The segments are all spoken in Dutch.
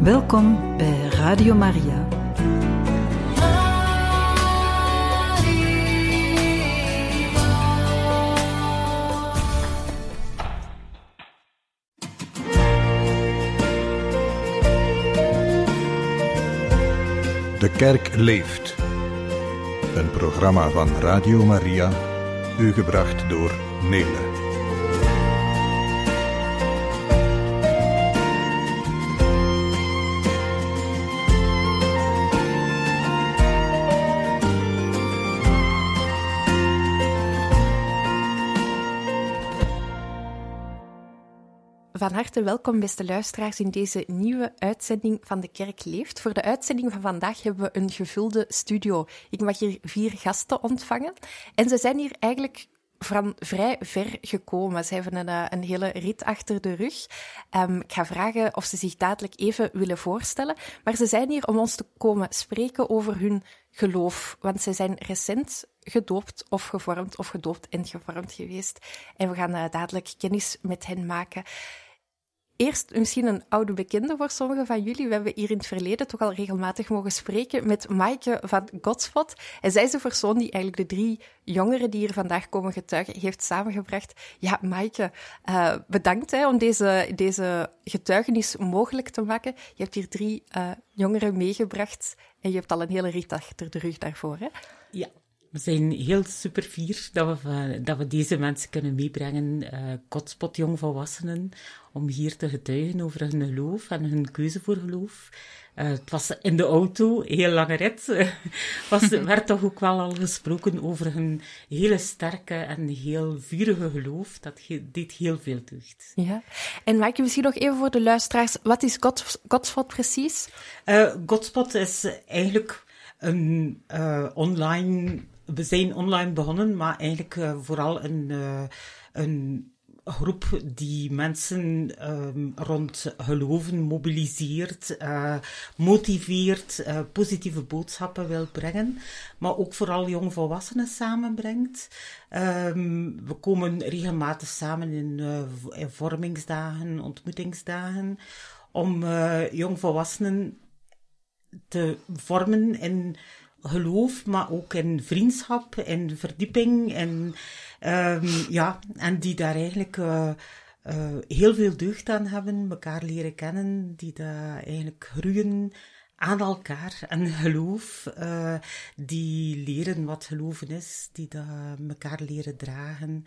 Welkom bij Radio Maria. De Kerk leeft. Een programma van Radio Maria, u gebracht door Nele. Van harte welkom, beste luisteraars, in deze nieuwe uitzending van De Kerk leeft. Voor de uitzending van vandaag hebben we een gevulde studio. Ik mag hier 4 gasten ontvangen. En ze zijn hier eigenlijk van vrij ver gekomen. Ze hebben een hele rit achter de rug. Ik ga vragen of ze zich dadelijk even willen voorstellen. Maar ze zijn hier om ons te komen spreken over hun geloof. Want ze zijn recent gedoopt of gevormd of gedoopt en gevormd geweest. En we gaan dadelijk kennis met hen maken. Eerst misschien een oude bekende voor sommigen van jullie. We hebben hier in het verleden toch al regelmatig mogen spreken met Maaike van Godspot. En zij is de persoon die eigenlijk de 3 jongeren die hier vandaag komen getuigen heeft samengebracht. Ja, Maaike, bedankt om deze getuigenis mogelijk te maken. Je hebt hier 3 jongeren meegebracht en je hebt al een hele rit achter de rug daarvoor, hè? Ja. We zijn heel super fier dat we deze mensen kunnen meebrengen, Godspot jongvolwassenen, om hier te getuigen over hun geloof en hun keuze voor geloof. Het was in de auto, een heel lange rit, werd toch ook wel al gesproken over hun hele sterke en heel vurige geloof. Dat deed heel veel deugd. Ja. En Maaike, misschien nog even voor de luisteraars, wat is Godspot precies? Godspot is eigenlijk een online... We zijn online begonnen, maar eigenlijk vooral een groep die mensen rond geloven mobiliseert, motiveert, positieve boodschappen wil brengen, maar ook vooral jongvolwassenen samenbrengt. We komen regelmatig samen in vormingsdagen, ontmoetingsdagen, om jongvolwassenen te vormen in geloof, maar ook in vriendschap, in verdieping, en die daar eigenlijk heel veel deugd aan hebben, elkaar leren kennen, die daar eigenlijk groeien aan elkaar en geloof, die leren wat geloven is, die dat elkaar leren dragen.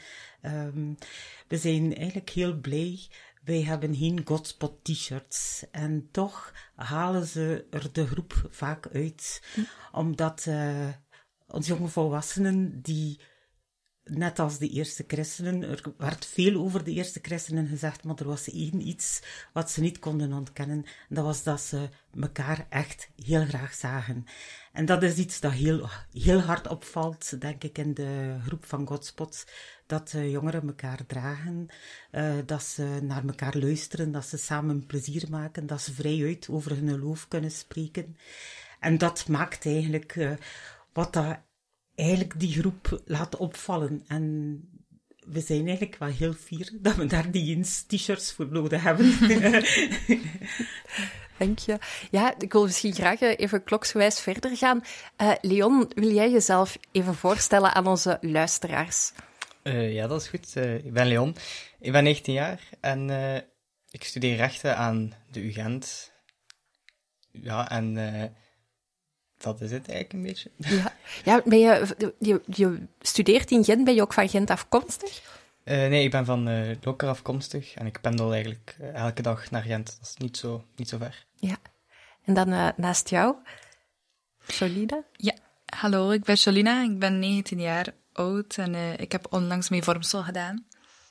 We zijn eigenlijk heel blij. Wij hebben geen Godspot t-shirts en toch halen ze er de groep vaak uit. Omdat onze jonge volwassenen, die net als de eerste christenen, er werd veel over de eerste christenen gezegd, maar er was één iets wat ze niet konden ontkennen. En dat was dat ze elkaar echt heel graag zagen. En dat is iets dat heel hard opvalt, denk ik, in de groep van Godspot. Dat jongeren elkaar dragen, dat ze naar elkaar luisteren, dat ze samen plezier maken, dat ze vrijuit over hun geloof kunnen spreken. En dat maakt eigenlijk wat dat eigenlijk die groep laat opvallen. En we zijn eigenlijk wel heel fier dat we daar die eens t-shirts voor nodig hebben. Dank je. Ja, ik wil misschien graag even kloksgewijs verder gaan. Leon, wil jij jezelf even voorstellen aan onze luisteraars? Ja, dat is goed. Ik ben Leon. Ik ben 19 jaar en ik studeer rechten aan de UGent. Ja, en dat is het eigenlijk een beetje. Ja, ben je studeert in Gent, ben je ook van Gent afkomstig? Nee, ik ben van Lokeren afkomstig en ik pendel eigenlijk elke dag naar Gent. Dat is niet zo ver. Ja, en dan naast jou, Jolina? Ja, hallo, ik ben Jolina, ik ben 19 jaar oud en ik heb onlangs mijn vormsel gedaan.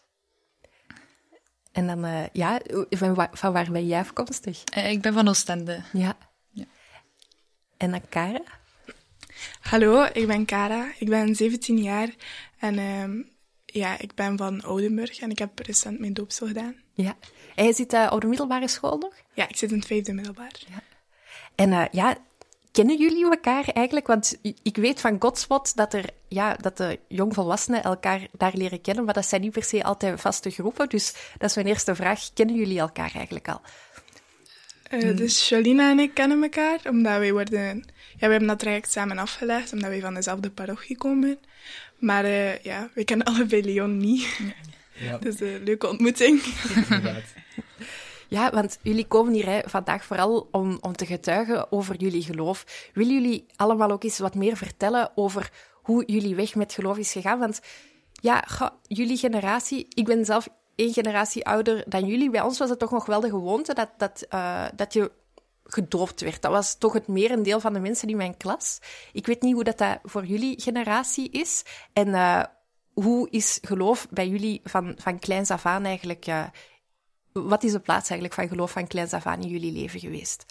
En dan, van waar ben jij afkomstig? Ik ben van Oostende. Ja. En dan Kara? Hallo, ik ben Kara. Ik ben 17 jaar en ik ben van Oudenburg en ik heb recent mijn doopsel gedaan. Ja. En je zit op de middelbare school nog? Ja, ik zit in het 5e middelbaar. Ja. En kennen jullie elkaar eigenlijk? Want ik weet van Godspot dat de jongvolwassenen elkaar daar leren kennen, maar dat zijn niet per se altijd vaste groepen. Dus dat is mijn eerste vraag. Kennen jullie elkaar eigenlijk al? Dus Jolina en ik kennen elkaar, omdat wij we hebben dat traject samen afgelegd, omdat wij van dezelfde parochie komen. Maar we kennen allebei Leon niet. Ja. Dus een leuke ontmoeting. Inderdaad. Ja, want jullie komen hier vandaag vooral om te getuigen over jullie geloof. Willen jullie allemaal ook eens wat meer vertellen over hoe jullie weg met geloof is gegaan? Want ja, jullie generatie, ik ben zelf 1 generatie ouder dan jullie. Bij ons was het toch nog wel de gewoonte dat je gedoopt werd. Dat was toch het merendeel van de mensen in mijn klas. Ik weet niet hoe dat voor jullie generatie is. En hoe is geloof bij jullie van kleins af aan eigenlijk? Wat is de plaats eigenlijk van geloof van kleins af aan in jullie leven geweest?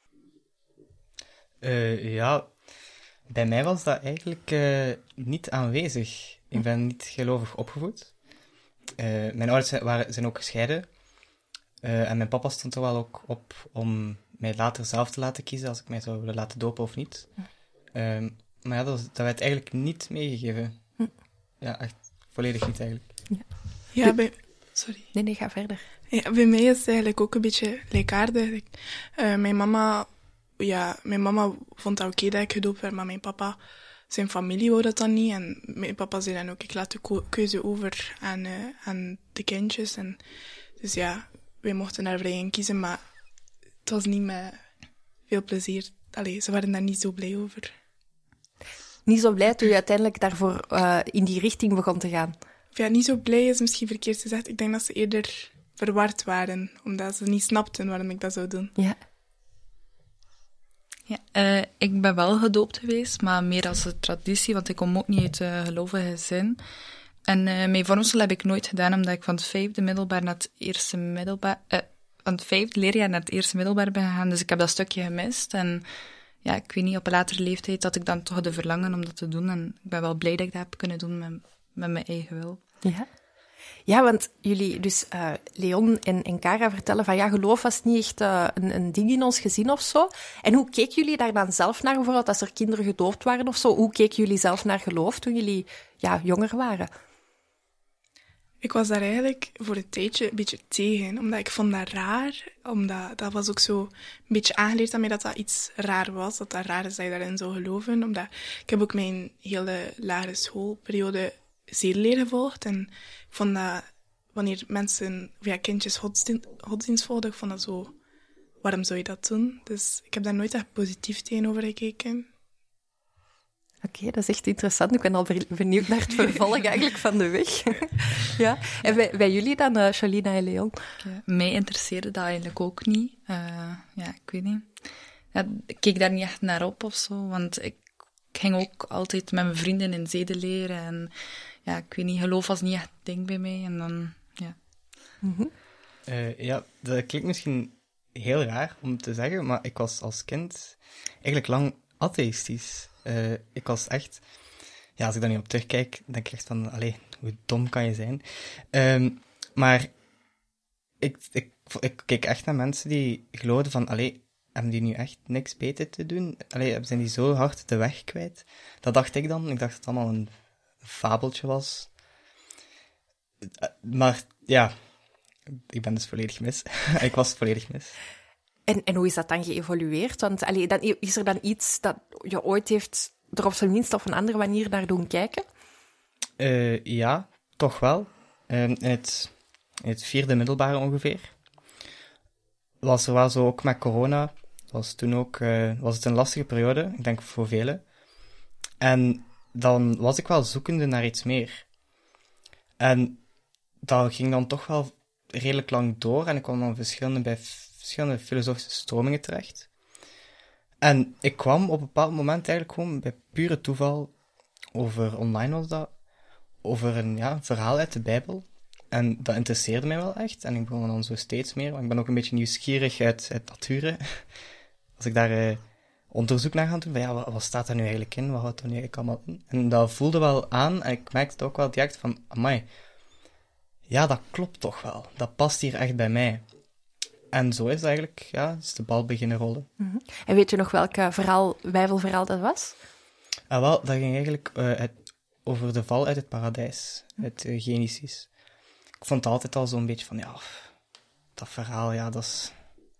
Ja, bij mij was dat eigenlijk niet aanwezig. Ik ben niet gelovig opgevoed. Mijn ouders zijn ook gescheiden. En mijn papa stond er wel ook op om mij later zelf te laten kiezen als ik mij zou willen laten dopen of niet. Maar ja, dat werd eigenlijk niet meegegeven. Ja, echt volledig niet eigenlijk. Ja, sorry. Nee, ga verder. Ja, bij mij is het eigenlijk ook een beetje gelijkaardig. Mijn mama vond dat oké dat ik gedoopt werd, maar mijn papa, zijn familie wou dat dan niet. En mijn papa zei dan ook, ik laat de keuze over aan de kindjes. En dus ja, wij mochten daar vrij in kiezen, maar het was niet met veel plezier. Allee, ze waren daar niet zo blij over. Niet zo blij toen je uiteindelijk daarvoor in die richting begon te gaan? Ja, niet zo blij is misschien verkeerd gezegd. Ik denk dat ze eerder verward waren, omdat ze niet snapten waarom ik dat zou doen. Ja. Ja, ik ben wel gedoopt geweest, maar meer als een traditie, want ik kom ook niet uit een gelovige gezin. En mijn vormsel heb ik nooit gedaan, omdat ik van het 5e middelbaar naar het eerste middelbaar... van het 5e leerjaar naar het eerste middelbaar ben gegaan, dus ik heb dat stukje gemist. En ja, ik weet niet, op een latere leeftijd had ik dan toch de verlangen om dat te doen. En ik ben wel blij dat ik dat heb kunnen doen met mijn eigen wil. Ja. Ja, want jullie, dus Leon en Cara vertellen van ja, geloof was niet echt een ding in ons gezin of zo. En hoe keken jullie daar dan zelf naar, bijvoorbeeld als er kinderen gedoopt waren of zo? Hoe keken jullie zelf naar geloof toen jullie jonger waren? Ik was daar eigenlijk voor een tijdje een beetje tegen, omdat ik vond dat raar. Omdat dat was ook zo een beetje aangeleerd aan mij dat iets raar was. Dat raar is dat je daarin zou geloven. Omdat ik heb ook mijn hele lagere schoolperiode zedeleer gevolgd. En ik vond dat wanneer mensen, kindjes godsdienst volgden, ik vond dat zo, waarom zou je dat doen? Dus ik heb daar nooit echt positief tegenover gekeken. Oké, dat is echt interessant. Ik ben al benieuwd naar het vervolg eigenlijk van de weg. Ja. En bij jullie dan, Jolina en Leon? Mij interesseerde dat eigenlijk ook niet. Ik weet niet. Ja, ik keek daar niet echt naar op of zo, want ik ging ook altijd met mijn vrienden in zedeleer en ja, ik weet niet, geloof was niet echt een ding bij mij. En dan, ja. Mm-hmm. Ja, dat klinkt misschien heel raar om te zeggen, maar ik was als kind eigenlijk lang atheïstisch. Ik was echt... Ja, als ik daar nu op terugkijk, denk ik echt van... Allee, hoe dom kan je zijn? Maar ik keek echt naar mensen die geloofden van... Allee, hebben die nu echt niks beter te doen? Allee, zijn die zo hard de weg kwijt? Dat dacht ik dan. Ik dacht dat het allemaal een fabeltje was. Maar ja, ik ben dus volledig mis. Ik was volledig mis. En hoe is dat dan geëvolueerd? Want dan is er dan iets dat je ooit heeft er op zijn minst op een andere manier naar doen kijken? Ja, toch wel. In het 4e middelbare ongeveer. Was er wel zo ook met corona. Was toen ook was het een lastige periode, ik denk voor velen. En dan was ik wel zoekende naar iets meer. En dat ging dan toch wel redelijk lang door en ik kwam dan bij verschillende filosofische stromingen terecht. En ik kwam op een bepaald moment eigenlijk gewoon bij pure toeval online was dat, over een verhaal uit de Bijbel. En dat interesseerde mij wel echt. En ik begon dan zo steeds meer, want ik ben ook een beetje nieuwsgierig uit nature. Als ik daar onderzoek naar ga doen, van wat staat er nu eigenlijk in? Wat houdt er nu eigenlijk allemaal in? En dat voelde wel aan en ik merkte ook wel direct van, amai, ja, dat klopt toch wel. Dat past hier echt bij mij. En zo is het eigenlijk, is de bal beginnen rollen. Mm-hmm. En weet je nog welk Bijbelverhaal dat was? Wel, dat ging eigenlijk over de val uit het paradijs, uit Genesis. Ik vond het altijd al zo'n beetje van, dat verhaal, dat is...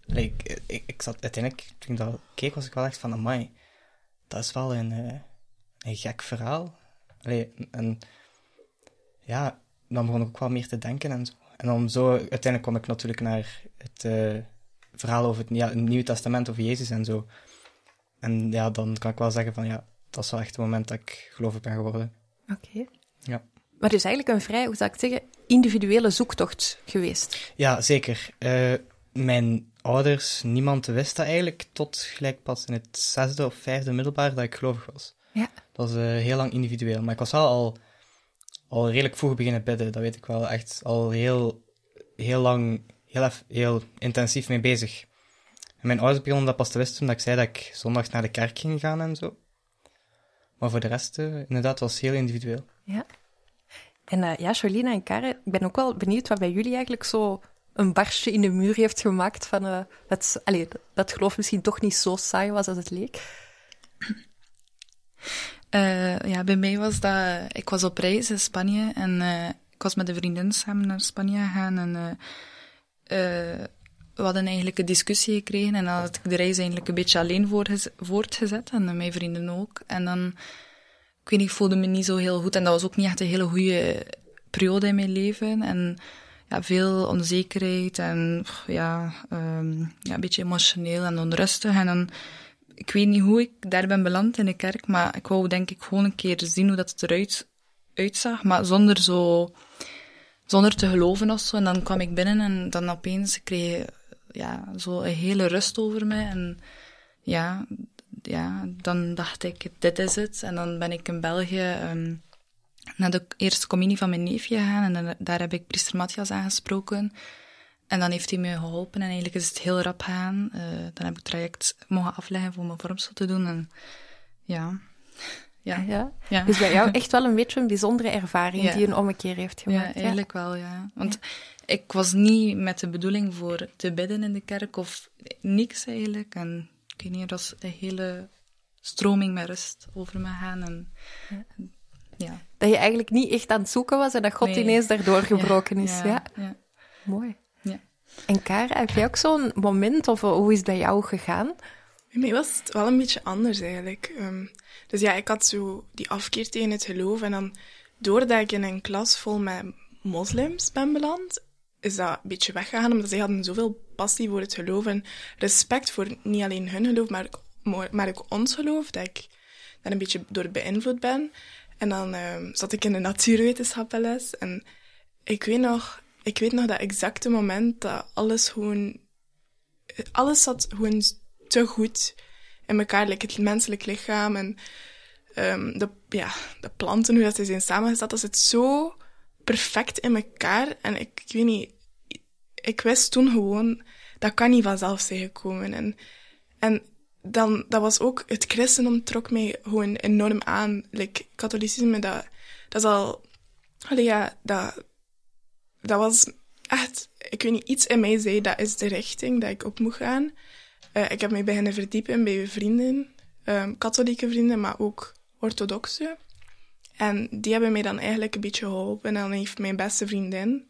Ik zat uiteindelijk, toen ik dat keek, was ik wel echt van, amai, dat is wel een gek verhaal. En ja, dan begon ik ook wel meer te denken en zo. En dan zo, uiteindelijk kwam ik natuurlijk naar het verhaal over het Nieuwe Testament, over Jezus en zo. En ja, dan kan ik wel zeggen van, ja, dat is wel echt het moment dat ik gelovig ben geworden. Oké. Ja. Maar dus eigenlijk een vrij, hoe zou ik zeggen, individuele zoektocht geweest. Ja, zeker. Mijn ouders, niemand wist dat eigenlijk, tot gelijk pas in het 6e of 5e middelbaar dat ik gelovig was. Ja. Dat was heel lang individueel. Maar ik was wel al redelijk vroeg beginnen bidden, dat weet ik wel. Echt al heel lang, heel intensief mee bezig. En mijn ouders begonnen dat pas te wisten toen ik zei dat ik zondags naar de kerk ging gaan en zo. Maar voor de rest, inderdaad, was het heel individueel. Ja. En Charlene en Karen, ik ben ook wel benieuwd wat bij jullie eigenlijk zo een barstje in de muur heeft gemaakt van dat geloof misschien toch niet zo saai was als het leek. Bij mij was dat... Ik was op reis in Spanje en ik was met een vriendin samen naar Spanje gegaan en we hadden eigenlijk een discussie gekregen en dan had ik de reis eigenlijk een beetje alleen voortgezet en mijn vrienden ook. En dan, ik weet niet, ik voelde me niet zo heel goed en dat was ook niet echt een hele goede periode in mijn leven en ja, veel onzekerheid en een beetje emotioneel en onrustig en dan... Ik weet niet hoe ik daar ben beland in de kerk, maar ik wou denk ik gewoon een keer zien hoe dat het eruit uitzag, maar zonder te geloven of zo. En dan kwam ik binnen en dan opeens kreeg ik zo een hele rust over me. En dan dacht ik, dit is het. En dan ben ik in België naar de eerste communie van mijn neefje gegaan en daar heb ik priester Matthias aangesproken. En dan heeft hij me geholpen en eigenlijk is het heel rap gegaan. Dan heb ik het traject mogen afleggen voor mijn vormsel te doen. En ja. Dus bij jou echt wel een beetje een bijzondere ervaring die een ommekeer heeft gemaakt. Ja, eigenlijk wel, ja. Want ik was niet met de bedoeling voor te bidden in de kerk of niks eigenlijk. En ik weet niet, er was een hele stroming met rust over me gaan. En, Dat je eigenlijk niet echt aan het zoeken was en dat God ineens daardoor gebroken is. Ja. Mooi. Ja. En Karen, heb jij ook zo'n moment, of hoe is het bij jou gegaan? Bij mij was het wel een beetje anders eigenlijk. Dus ja, ik had zo die afkeer tegen het geloof en dan, doordat ik in een klas vol met moslims ben beland, is dat een beetje weggegaan, omdat zij hadden zoveel passie voor het geloof en respect voor niet alleen hun geloof, maar ook ons geloof, dat ik daar een beetje door beïnvloed ben. En dan zat ik in de natuurwetenschappenles en ik weet nog dat exacte moment dat alles zat gewoon te goed in elkaar, like het menselijk lichaam en de planten, hoe dat ze zijn samengesteld, dat zit zo perfect in elkaar. En ik weet niet, ik wist toen gewoon, dat kan niet vanzelf zijn gekomen. En dan, dat was ook, het christendom trok mij gewoon enorm aan. Like, katholicisme, dat is al, dat was echt, ik weet niet, iets in mij zei, dat is de richting dat ik op moet gaan. Ik heb mij beginnen verdiepen bij vrienden, katholieke vrienden, maar ook orthodoxe. En die hebben mij dan eigenlijk een beetje geholpen. En dan heeft mijn beste vriendin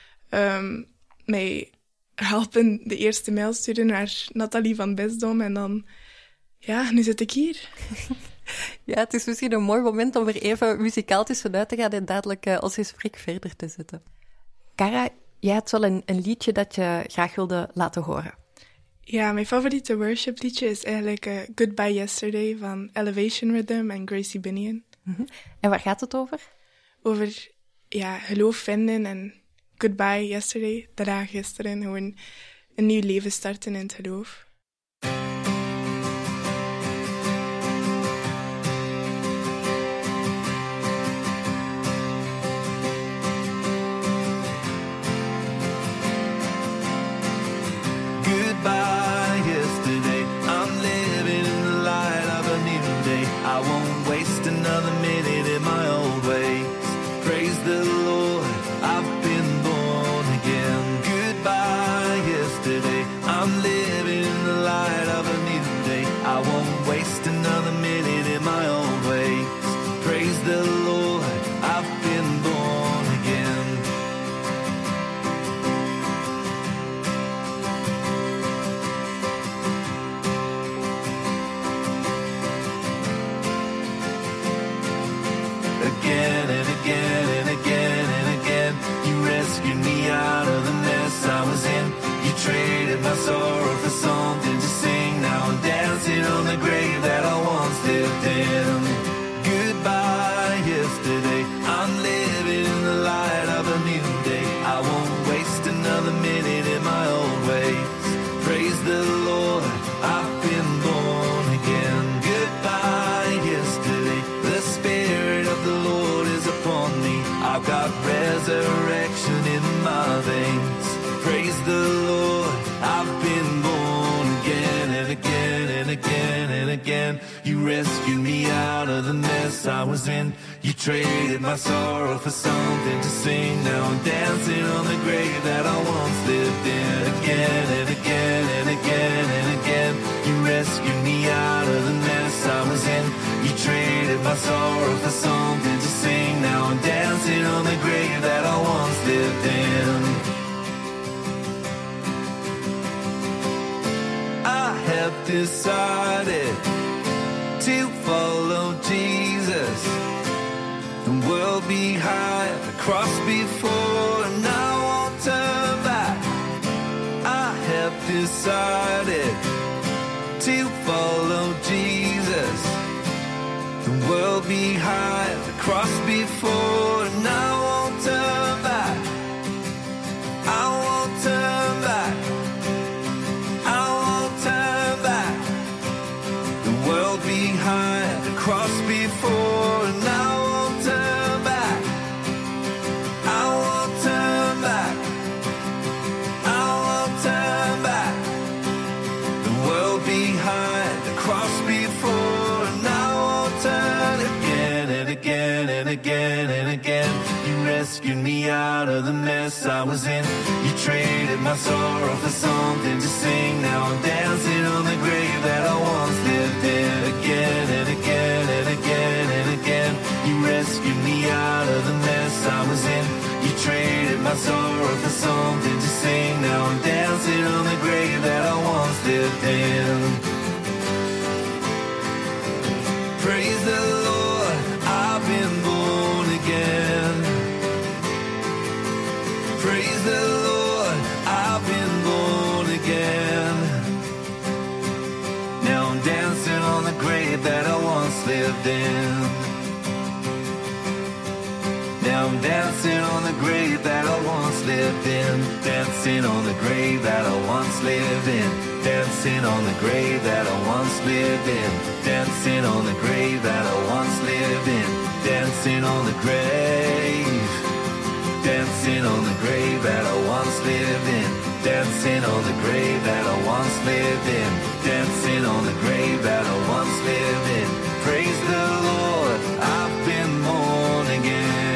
mij helpen de eerste mail sturen naar Nathalie van Bisdom. En dan, nu zit ik hier. Ja, het is misschien een mooi moment om er even muzikaal tussenuit te gaan en dadelijk ons gesprek verder te zetten. Cara, jij had wel een liedje dat je graag wilde laten horen. Ja, mijn favoriete worship liedje is eigenlijk Goodbye Yesterday van Elevation Rhythm en Gracie Binion. Mm-hmm. En waar gaat het over? Over geloof vinden en goodbye yesterday, de dag gisteren. Gewoon een nieuw leven starten in het geloof. Goodbye yesterday, I'm living in the light of a new day. I won't waste another minute in my old ways. Praise the Lord, I've been born again. Goodbye yesterday, I'm living in the rescued me out of the mess I was in. You traded my sorrow for something to sing. Now I'm dancing on the grave that I once lived in. Goodbye yesterday, I'm living in the light of a new day. I won't waste another minute in my old ways. Praise the Lord, I've been born again. Goodbye yesterday, the Spirit of the Lord is upon me. I've got resurrection in my veins. Praise the Lord, I've been born again and again and again and again. You rescued me out of the mess I was in. You traded my sorrow for something to sing. Now I'm dancing on the grave that I once lived in. Again and again and again and again. You rescued me out of the mess I was in. You traded my sorrow for something to sing. Now I'm dancing on the grave that I once lived in. I have decided to follow Jesus. The world behind, the cross before, and I won't turn back. I have decided to follow Jesus. The world behind, the cross before, and I won't turn back. I won't turn back. I won't turn back. The world behind, the cross before, and I won't turn back. I won't turn back. I won't turn back. The world behind, the cross before, and I won't turn again and again and again and again. You rescued me out of the mess I was in. You traded my sorrow for something to sing. Now I'm dancing on the grave that I once lived in. Again and again and again and again. You rescued me out of the mess I was in. You traded my sorrow for something to sing. Now I'm dancing on the grave that I once lived in. Praise the Lord, I've been born again. Praise the Lord, I've been born again. Now I'm dancing on the grave that I once lived in. Now I'm dancing on the grave that I once lived in. Dancing on the grave that I once lived in. Dancing on the grave that I once lived in. Dancing on the grave that I once lived in. Dancing on the grave. Dancing on the grave that I once lived in. Dancing on the grave that I once lived in. Dancing on the grave that I once lived in. Praise the Lord, I've been born again.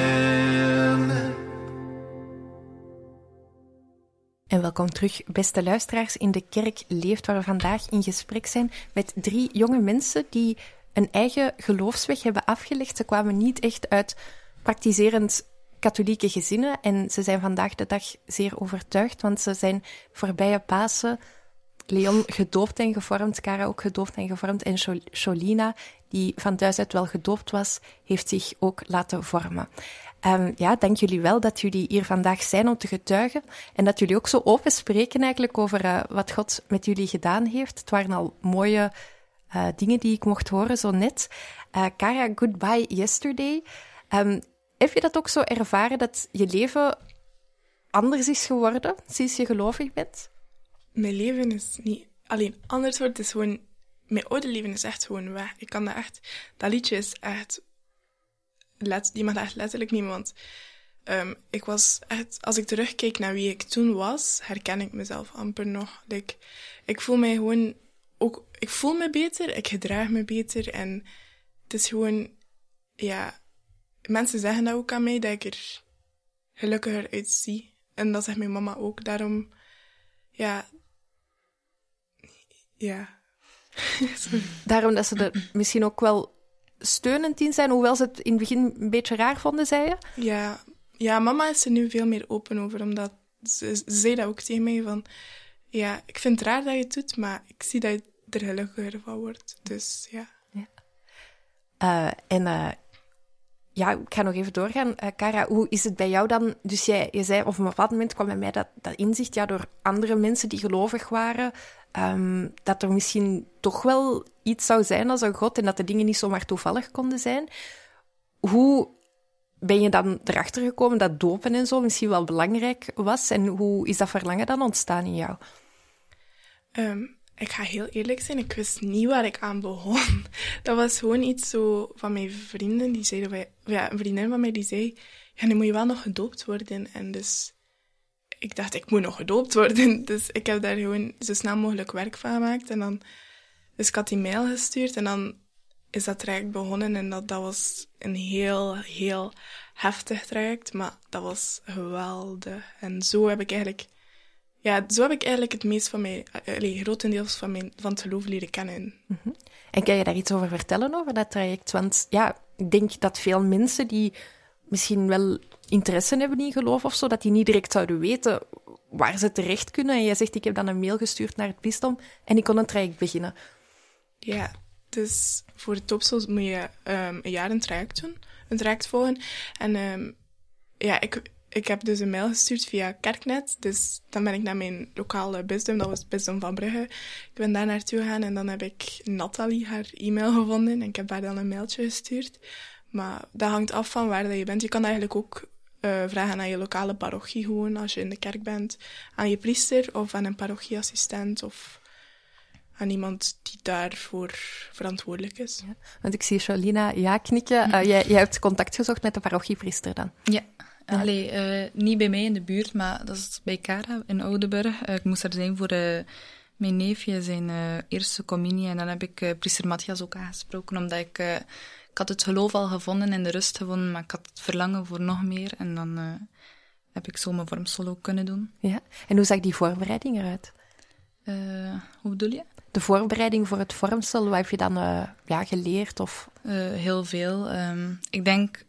En welkom terug, beste luisteraars, in De Kerk Leeft, waar we vandaag in gesprek zijn met 3 jonge mensen die een eigen geloofsweg hebben afgelegd. Ze kwamen niet echt uit praktiserend katholieke gezinnen en ze zijn vandaag de dag zeer overtuigd, want ze zijn voorbije Pasen Leon gedoopt en gevormd, Cara ook gedoopt en gevormd en Cholina, die van thuis uit wel gedoopt was, heeft zich ook laten vormen. Dank jullie wel dat jullie hier vandaag zijn om te getuigen en dat jullie ook zo open spreken eigenlijk over wat God met jullie gedaan heeft. Het waren al mooie dingen die ik mocht horen zo net. Cara, goodbye yesterday. Heb je dat ook zo ervaren, dat je leven anders is geworden sinds je gelovig bent? Mijn leven is niet alleen anders geworden, het is gewoon... Mijn oude leven is echt gewoon weg. Ik kan dat echt... Dat liedje is echt... Die mag dat echt letterlijk nemen, want ik was echt... Als ik terugkijk naar wie ik toen was, herken ik mezelf amper nog. Ik voel mij gewoon... Ook, ik voel me beter, ik gedraag me beter en het is gewoon... Ja... Mensen zeggen dat ook aan mij, dat ik er gelukkiger uitzie. En dat zegt mijn mama ook. Daarom, ja... Daarom dat ze er misschien ook wel steunend in zijn, hoewel ze het in het begin een beetje raar vonden, zei je? Ja, mama is er nu veel meer open over, omdat ze zei dat ook tegen mij, van... Ja, ik vind het raar dat je het doet, maar ik zie dat je er gelukkiger van wordt. Dus, ja. ja, ik ga nog even doorgaan. Cara, hoe is het bij jou dan? Dus je zei, of op een bepaald moment kwam bij mij dat inzicht, ja, door andere mensen die gelovig waren, dat er misschien toch wel iets zou zijn als een God en dat de dingen niet zomaar toevallig konden zijn. Hoe ben je dan erachter gekomen dat dopen en zo misschien wel belangrijk was? En hoe is dat verlangen dan ontstaan in jou? Ik ga heel eerlijk zijn, ik wist niet waar ik aan begon. Dat was gewoon iets zo van mijn vrienden, die zeiden... Ja, een vriendin van mij die zei, ja, nu moet je wel nog gedoopt worden. En dus ik dacht, ik moet nog gedoopt worden. Dus ik heb daar gewoon zo snel mogelijk werk van gemaakt. En dan, dus ik had die mail gestuurd en dan is dat traject begonnen. En dat was een heel, heel heftig traject, maar dat was geweldig. En zo heb ik eigenlijk het meest van mij, grotendeels van het geloof leren kennen. Mm-hmm. En kan je daar iets over vertellen, over dat traject? Want ja, ik denk dat veel mensen die misschien wel interesse hebben in geloof of zo, dat die niet direct zouden weten waar ze terecht kunnen. En jij zegt, ik heb dan een mail gestuurd naar het bisdom en ik kon een traject beginnen. Ja, dus voor het doopsel moet je een jaar een traject volgen. En ik heb dus een mail gestuurd via Kerknet. Dus dan ben ik naar mijn lokale bisdom, dat was het bisdom van Brugge. Ik ben daar naartoe gegaan en dan heb ik Nathalie haar e-mail gevonden. En ik heb haar dan een mailtje gestuurd. Maar dat hangt af van waar je bent. Je kan eigenlijk ook vragen aan je lokale parochie gewoon, als je in de kerk bent. Aan je priester of aan een parochieassistent of aan iemand die daarvoor verantwoordelijk is. Ja, want ik zie Jolina ja knikken. Jij hebt contact gezocht met de parochiepriester dan? Ja. Niet bij mij in de buurt, maar dat is bij Cara in Oudenburg. Ik moest er zijn voor mijn neefje zijn eerste communie. En dan heb ik priester Matthias ook aangesproken, omdat ik had het geloof al gevonden en de rust gevonden, maar ik had het verlangen voor nog meer. En dan heb ik zo mijn vormsel ook kunnen doen. Ja. En hoe zag die voorbereiding eruit? Hoe bedoel je? De voorbereiding voor het vormsel, wat heb je dan geleerd? Of? Heel veel. Ik denk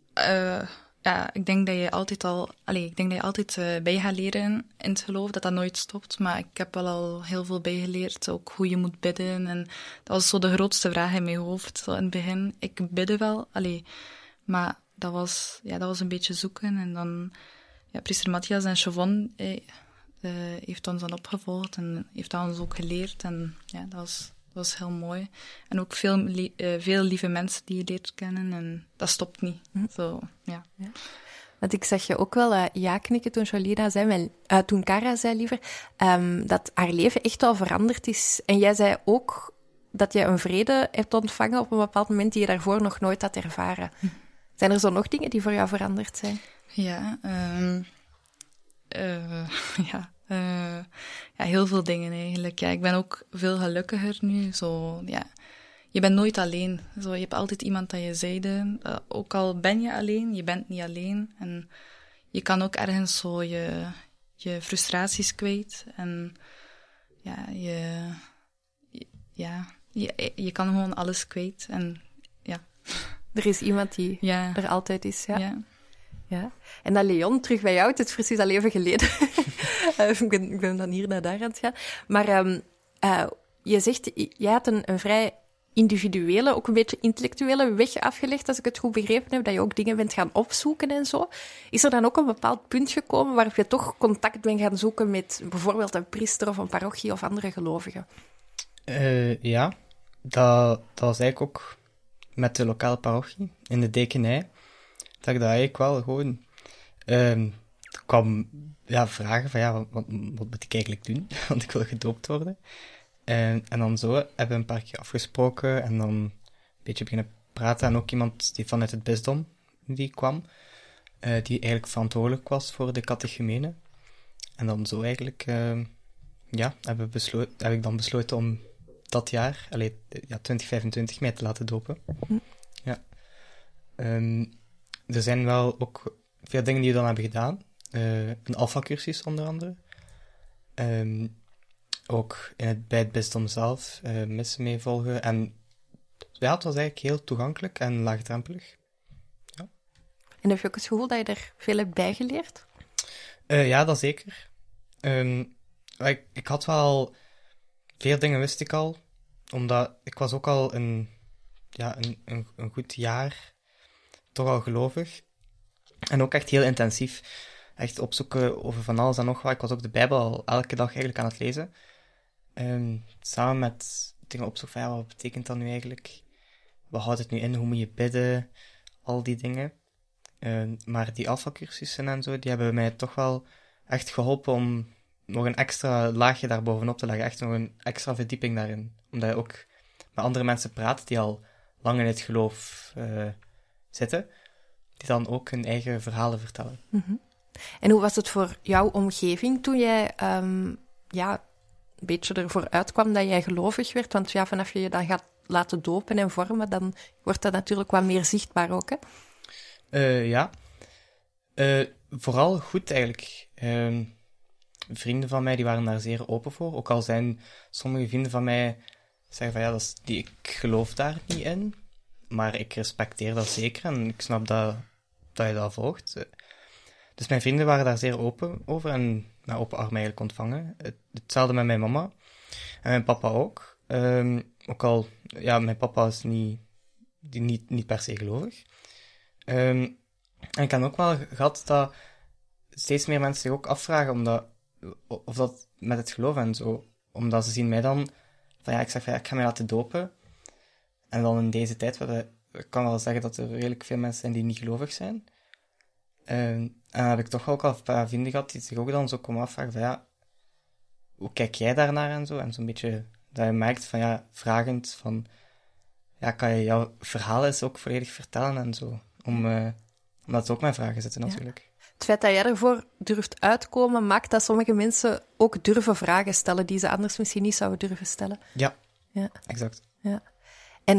dat je altijd bij gaat leren in het geloof, dat nooit stopt. Maar ik heb wel al heel veel bijgeleerd, ook hoe je moet bidden. En dat was zo de grootste vraag in mijn hoofd, zo in het begin. Ik bidde wel, maar dat was een beetje zoeken. En dan, priester Matthias en Chavon heeft ons dan opgevolgd en heeft dat ons ook geleerd. En ja, dat was heel mooi. En ook veel lieve mensen die je leert kennen. En dat stopt niet. Zo, ja. Want ik zag je ook wel ja knikken toen Jolina zei, toen Cara zei liever, dat haar leven echt wel veranderd is. En jij zei ook dat je een vrede hebt ontvangen op een bepaald moment die je daarvoor nog nooit had ervaren. Zijn er zo nog dingen die voor jou veranderd zijn? Ja, heel veel dingen eigenlijk. Ja, ik ben ook veel gelukkiger nu. Zo, ja. Je bent nooit alleen. Zo, je hebt altijd iemand aan je zijde. Ook al ben je alleen, je bent niet alleen. En je kan ook ergens zo je frustraties kwijt. En je kan gewoon alles kwijt. En ja. Er is iemand die er altijd is, ja. Ja. En dan Leon, terug bij jou. Het is precies al even geleden. Ik ben dan hier naar daar aan het gaan. Maar je zegt, jij had een vrij individuele, ook een beetje intellectuele weg afgelegd, als ik het goed begrepen heb, dat je ook dingen bent gaan opzoeken en zo. Is er dan ook een bepaald punt gekomen waarop je toch contact bent gaan zoeken met bijvoorbeeld een priester of een parochie of andere gelovigen? Ja, dat was eigenlijk ook met de lokale parochie in de Dekenij. Dat ik dat eigenlijk wel gewoon kwam vragen van wat moet ik eigenlijk doen? Want ik wil gedoopt worden. En dan zo hebben we een paar keer afgesproken en dan een beetje beginnen praten. En ook iemand die vanuit het bisdom die kwam, die eigenlijk verantwoordelijk was voor de catechumene. En dan zo eigenlijk, heb ik dan besloten om dat jaar, 2025, mij te laten dopen. Ja. Er zijn wel ook veel dingen die we dan hebben gedaan. Een alpha-cursus onder andere. Ook bij het bisdom zelf missen meevolgen. En ja, het was eigenlijk heel toegankelijk en laagdrempelig. Ja. En heb je ook het gevoel dat je er veel hebt bijgeleerd? Ja, dat zeker. Ik had wel... Veel dingen wist ik al. Omdat ik was ook al een goed jaar toch al gelovig. En ook echt heel intensief. Echt opzoeken over van alles en nog wat. Ik was ook de Bijbel al elke dag eigenlijk aan het lezen. Samen met dingen opzoeken van, wat betekent dat nu eigenlijk? Wat houdt het nu in? Hoe moet je bidden? Al die dingen. Maar die alpha-cursussen en zo, die hebben mij toch wel echt geholpen om nog een extra laagje daarbovenop te leggen. Echt nog een extra verdieping daarin. Omdat je ook met andere mensen praat die al lang in het geloof zitten. Die dan ook hun eigen verhalen vertellen. Mm-hmm. En hoe was het voor jouw omgeving toen jij een beetje ervoor uitkwam dat jij gelovig werd? Want ja, vanaf je dan gaat laten dopen en vormen, dan wordt dat natuurlijk wat meer zichtbaar ook, hè? Vooral goed eigenlijk. Vrienden van mij die waren daar zeer open voor. Ook al zijn sommige vrienden van mij zeggen van ik geloof daar niet in. Maar ik respecteer dat zeker en ik snap dat je dat volgt. Dus mijn vrienden waren daar zeer open over en met open armen eigenlijk ontvangen. Hetzelfde met mijn mama en mijn papa ook. Ook al, mijn papa is niet per se gelovig. En ik heb ook wel gehad dat steeds meer mensen zich ook afvragen of dat met het geloof en zo. Omdat ze zien mij dan van ik zeg van ik ga mij laten dopen. En dan in deze tijd, ik kan wel zeggen dat er redelijk veel mensen zijn die niet gelovig zijn. En dan heb ik toch ook al een paar vrienden gehad die zich ook dan zo komen afvragen van hoe kijk jij daarnaar en zo? En zo'n beetje dat je merkt van vragend van kan je jouw verhaal eens ook volledig vertellen en zo. Omdat ook mijn vragen zitten natuurlijk. Ja. Het feit dat jij ervoor durft uitkomen, maakt dat sommige mensen ook durven vragen stellen die ze anders misschien niet zouden durven stellen. Ja. Exact. Ja. En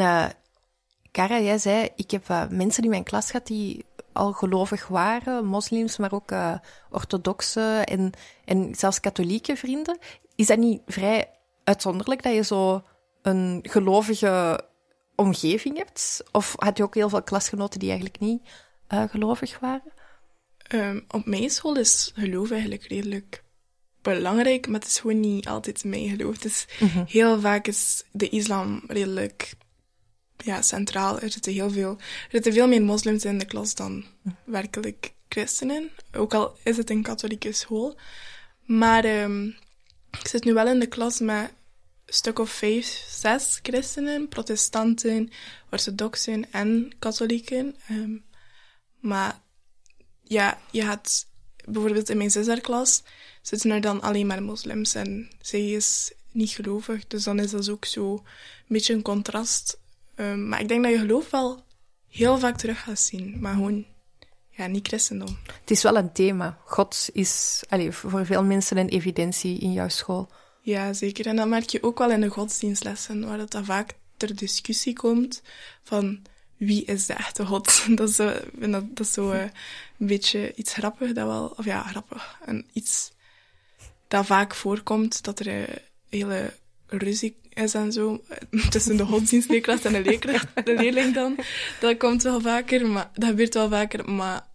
Cara, jij zei, ik heb mensen in mijn klas gehad die al gelovig waren, moslims, maar ook orthodoxe en zelfs katholieke vrienden. Is dat niet vrij uitzonderlijk dat je zo een gelovige omgeving hebt? Of had je ook heel veel klasgenoten die eigenlijk niet gelovig waren? Op mijn school is geloof eigenlijk redelijk belangrijk, maar het is gewoon niet altijd mijn geloof. Dus heel vaak is de islam redelijk centraal. Er zitten veel meer moslims in de klas dan werkelijk christenen. Ook al is het een katholieke school. Maar ik zit nu wel in de klas met een stuk of 5, 6 christenen, protestanten, orthodoxen en katholieken. Maar je had bijvoorbeeld in mijn zusterklas zitten er dan alleen maar moslims en zij is niet gelovig. Dus dan is dat ook zo een beetje een contrast. Maar ik denk dat je geloof wel heel vaak terug gaat zien. Maar gewoon, niet christendom. Het is wel een thema. God is voor veel mensen een evidentie in jouw school. Ja, zeker. En dat merk je ook wel in de godsdienstlessen, waar dat vaak ter discussie komt van wie is de echte God. Dat is zo een beetje iets grappig. Grappig. En iets dat vaak voorkomt, dat er een hele ruzie is en zo, tussen de godsdienstleerkracht en de leerling dan. Dat komt wel vaker, maar dat gebeurt wel vaker, maar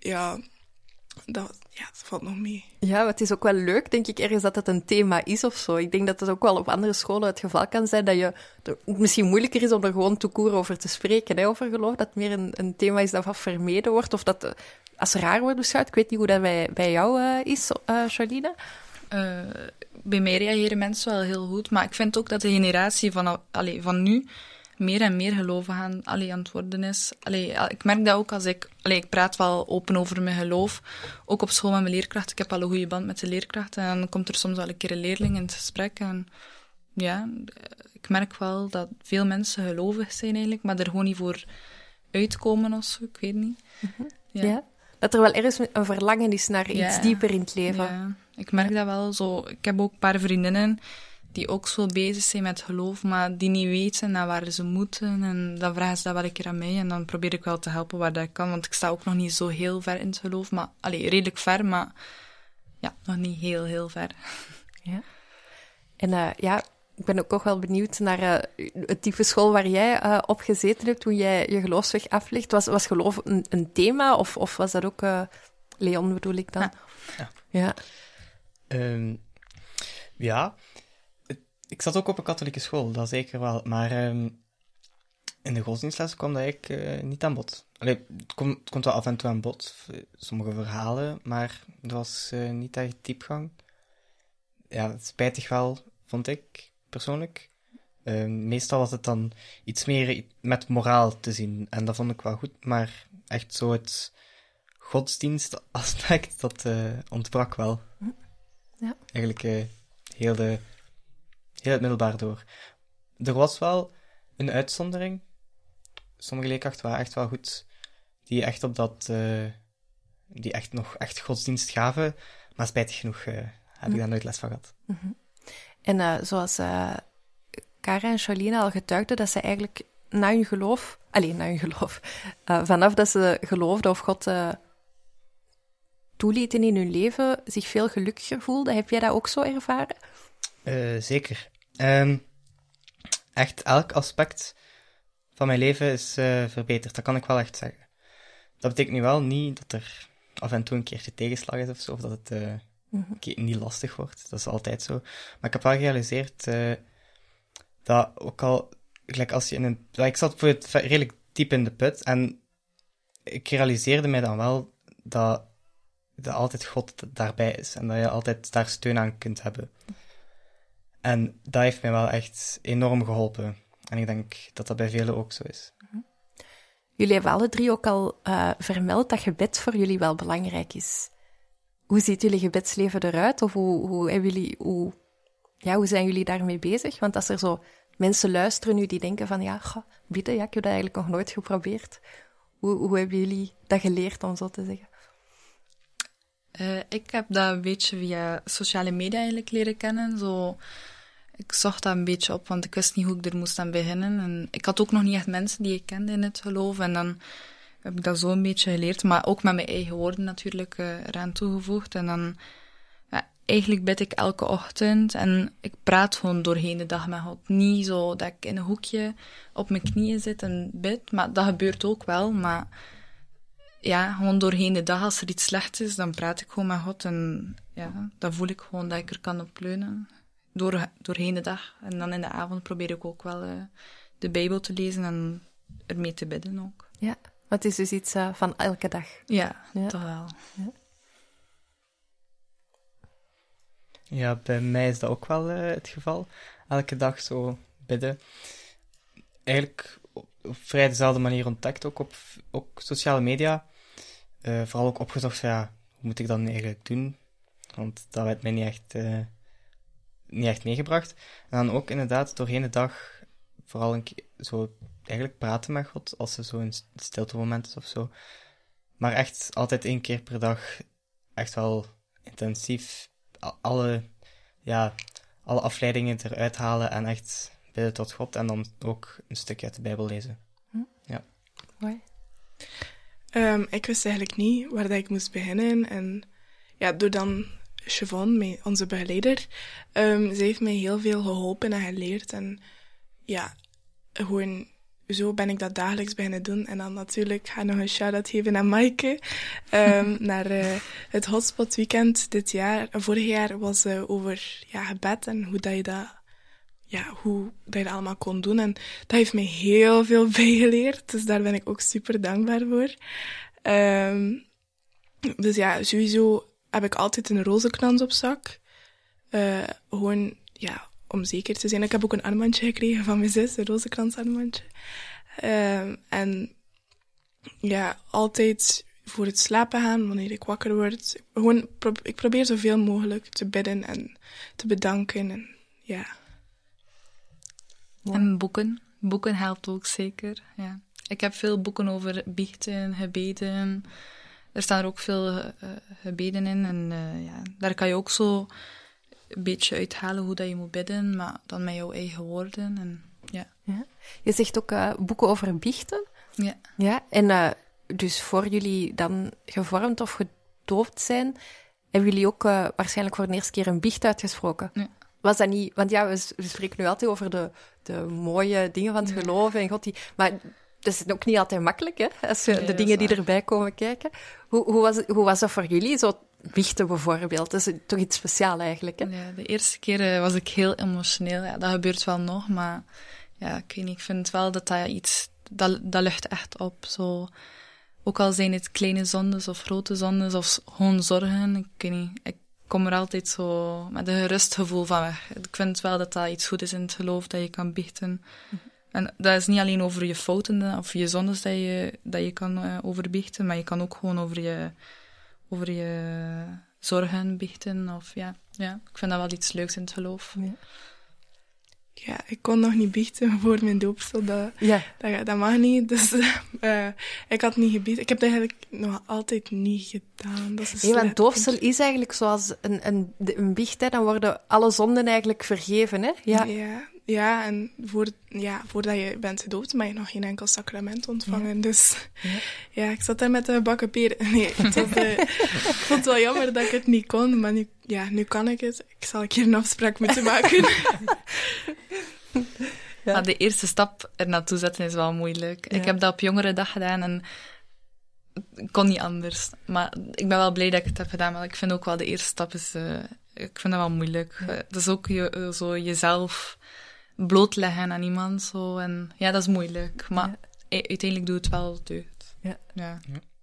dat valt nog mee. Ja, het is ook wel leuk, denk ik, ergens dat het een thema is of zo. Ik denk dat het ook wel op andere scholen het geval kan zijn dat het misschien moeilijker is om er gewoon te koer over te spreken, over geloof. Dat het meer een thema is dat wat vermeden wordt, of dat als raar wordt beschouwd. Ik weet niet hoe dat bij jou is, Charline. Bij mij reageren mensen wel heel goed, maar ik vind ook dat de generatie van nu meer en meer geloven aan het worden is. Ik merk dat ook als ik praat wel open over mijn geloof, ook op school met mijn leerkracht. Ik heb al een goede band met de leerkracht en dan komt er soms wel een keer een leerling in het gesprek en ik merk wel dat veel mensen gelovig zijn eigenlijk, maar er gewoon niet voor uitkomen of zo, ik weet niet. Mm-hmm. Ja. Dat er wel ergens een verlangen is naar iets dieper in het leven. Ja, ik merk dat wel zo. Ik heb ook een paar vriendinnen die ook zo bezig zijn met geloof, maar die niet weten naar waar ze moeten. En dan vragen ze dat wel een keer aan mij en dan probeer ik wel te helpen waar dat ik kan, want ik sta ook nog niet zo heel ver in het geloof, maar redelijk ver, maar nog niet heel, heel ver. Ja. En ik ben ook nog wel benieuwd naar het type school waar jij op gezeten hebt toen jij je geloofsweg aflegt. Was geloof een thema of was dat ook... Leon bedoel ik dan? Ja. Ik zat ook op een katholieke school, dat zeker wel. Maar In de godsdienstles kwam dat eigenlijk niet aan bod. Allee, het komt wel af en toe aan bod, sommige verhalen, maar het was niet echt diepgang. Ja, spijtig wel, vond ik, persoonlijk. Meestal was het dan iets meer met moraal te zien, en dat vond ik wel goed, maar echt zo het godsdienstaspect, dat ontbrak wel. Ja. Eigenlijk heel het middelbaar door. Er was wel een uitzondering. Sommige leerkrachten waren echt wel goed, die echt op dat, die echt nog echt godsdienst gaven, maar spijtig genoeg heb ik daar nooit les van gehad. Mm-hmm. En zoals Kara en Charlene al getuigden, dat ze eigenlijk na hun geloof, vanaf dat ze geloofden of God toelieten in hun leven, zich veel gelukkiger voelden. Heb jij dat ook zo ervaren? Zeker. Echt elk aspect van mijn leven is verbeterd. Dat kan ik wel echt zeggen. Dat betekent nu wel niet dat er af en toe een keertje tegenslag is of zo, of dat het niet lastig wordt. Dat is altijd zo. Maar ik heb wel gerealiseerd dat ook al, gelijk als je ik zat redelijk diep in de put en ik realiseerde mij dan wel dat altijd God daarbij is en dat je altijd daar steun aan kunt hebben. En dat heeft mij wel echt enorm geholpen. En ik denk dat dat bij velen ook zo is. Jullie hebben alle drie ook al vermeld dat gebed voor jullie wel belangrijk is. Hoe ziet jullie gebedsleven eruit? Of hoe zijn jullie daarmee bezig? Want als er zo mensen luisteren nu die denken van bidden, ik heb dat eigenlijk nog nooit geprobeerd. Hoe hebben jullie dat geleerd, om zo te zeggen? Ik heb dat een beetje via sociale media eigenlijk leren kennen. Ik zocht dat een beetje op, want ik wist niet hoe ik er moest aan beginnen. En ik had ook nog niet echt mensen die ik kende in het geloof. En dan heb ik dat zo een beetje geleerd, maar ook met mijn eigen woorden natuurlijk eraan toegevoegd. En dan, eigenlijk bid ik elke ochtend en ik praat gewoon doorheen de dag met God. Niet zo dat ik in een hoekje op mijn knieën zit en bid, maar dat gebeurt ook wel. Maar ja, gewoon doorheen de dag, als er iets slecht is, dan praat ik gewoon met God. En ja, dan voel ik gewoon dat ik er kan op leunen. Doorheen de dag. En dan in de avond probeer ik ook wel de Bijbel te lezen en ermee te bidden ook. Ja, het is dus iets van elke dag. Ja, toch wel. Ja. Ja, bij mij is dat ook wel het geval. Elke dag zo bidden. Eigenlijk op vrij dezelfde manier ontdekt, ook op sociale media. Vooral ook opgezocht van, hoe moet ik dat nu eigenlijk doen? Want dat werd mij niet echt meegebracht. En dan ook inderdaad doorheen de dag vooral een keer zo eigenlijk praten met God, als ze zo in stiltemoment is of zo. Maar echt altijd 1 keer per dag echt wel intensief alle afleidingen eruit halen en echt bidden tot God en dan ook een stukje uit de Bijbel lezen. Ja. Mooi. Ik wist eigenlijk niet waar dat ik moest beginnen en door dan Siobhan, onze begeleider, ze heeft mij heel veel geholpen en geleerd en gewoon zo ben ik dat dagelijks beginnen doen. En dan natuurlijk ga ik nog een shout-out geven aan Maaike. Naar het Hotspot Weekend vorig jaar was over gebed en hoe dat je dat allemaal kon doen. En dat heeft mij heel veel bijgeleerd. Dus daar ben ik ook super dankbaar voor. Dus sowieso heb ik altijd een rozenkrans op zak. Gewoon, om zeker te zijn. Ik heb ook een armbandje gekregen van mijn zus, een rozenkransarmbandje. En altijd voor het slapen gaan, wanneer ik wakker word. Gewoon, ik probeer zoveel mogelijk te bidden en te bedanken. En, En boeken. Boeken helpt ook zeker, ja. Ik heb veel boeken over biechten, gebeden. Er staan er ook veel gebeden in. En daar kan je ook zo een beetje uithalen hoe dat je moet bidden, maar dan met jouw eigen woorden. En, ja. Je zegt ook boeken over biechten. Ja. Ja, en dus voor jullie dan gevormd of gedoopt zijn, hebben jullie ook waarschijnlijk voor de eerste keer een biecht uitgesproken. Ja. Was dat niet... Want we spreken nu altijd over de mooie dingen van het geloven en God. Maar dat is ook niet altijd makkelijk, hè? Als de dingen die erbij komen kijken. Hoe was dat voor jullie? Zo biechten bijvoorbeeld. Dat is toch iets speciaals eigenlijk, hè? Ja, de eerste keer was ik heel emotioneel. Ja, dat gebeurt wel nog, maar ik weet niet, ik vind wel dat dat iets dat lucht echt op. Zo. Ook al zijn het kleine zondes of grote zondes of gewoon zorgen, ik weet niet. Ik kom er altijd zo met een gerust gevoel van weg. Ik vind wel dat dat iets goed is in het geloof, dat je kan biechten. En dat is niet alleen over je fouten of je zondes dat je kan overbiechten, maar je kan ook gewoon over je zorgen biechten. Of ja, ik vind dat wel iets leuks in het geloof. Ja, ik kon nog niet biechten voor mijn doopsel. Dat mag niet. Dus ik had niet gebiecht. Ik heb dat eigenlijk nog altijd niet gedaan. Dat is want doopsel is eigenlijk zoals een biecht. Hè? Dan worden alle zonden eigenlijk vergeven. Hè? Ja, en voordat je bent gedoopt, mag je nog geen enkel sacrament ontvangen. Ja. Dus ik zat daar met de bakken peren. Nee, ik vond het wel jammer dat ik het niet kon, maar nu kan ik het. Ik zal een keer een afspraak moeten maken. Maar de eerste stap er naartoe zetten is wel moeilijk. Ik heb dat op jongere dag gedaan en ik kon niet anders. Maar ik ben wel blij dat ik het heb gedaan, maar ik vind ook wel de eerste stap is... ik vind dat wel moeilijk. Dat is ook zo jezelf blootleggen aan iemand. Zo. En ja, dat is moeilijk. Maar uiteindelijk doe het wel deugd. Ja,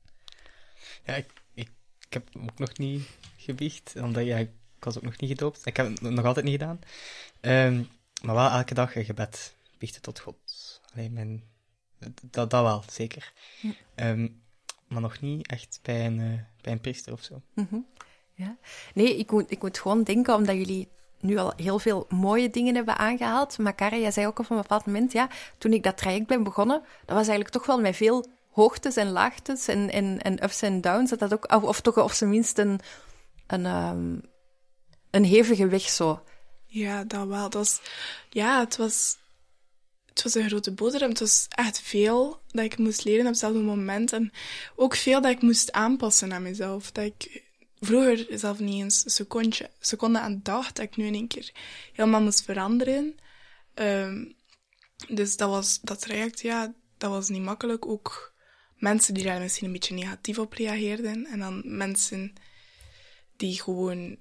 ik heb ook nog niet gebiecht. Omdat ik was ook nog niet gedoopt. Ik heb het nog altijd niet gedaan. Maar wel elke dag een gebed biechten tot God. Allee, dat wel, zeker. Maar nog niet echt bij een priester of zo. Mm-hmm. Ja. Nee, ik moet gewoon denken, omdat jullie nu al heel veel mooie dingen hebben aangehaald. Maar Karen, jij zei ook op een bepaald moment, toen ik dat traject ben begonnen, dat was eigenlijk toch wel met veel hoogtes en laagtes en ups en downs. Dat ook, of toch op zijn minst een hevige weg zo. Ja, dat wel. Het was een grote boterham. Het was echt veel dat ik moest leren op hetzelfde moment. En ook veel dat ik moest aanpassen aan mezelf. Dat ik vroeger zelf niet eens een seconde aan de dag, dat ik nu in één keer helemaal moest veranderen. Dus dat traject, dat was niet makkelijk. Ook mensen die daar misschien een beetje negatief op reageerden. En dan mensen die gewoon,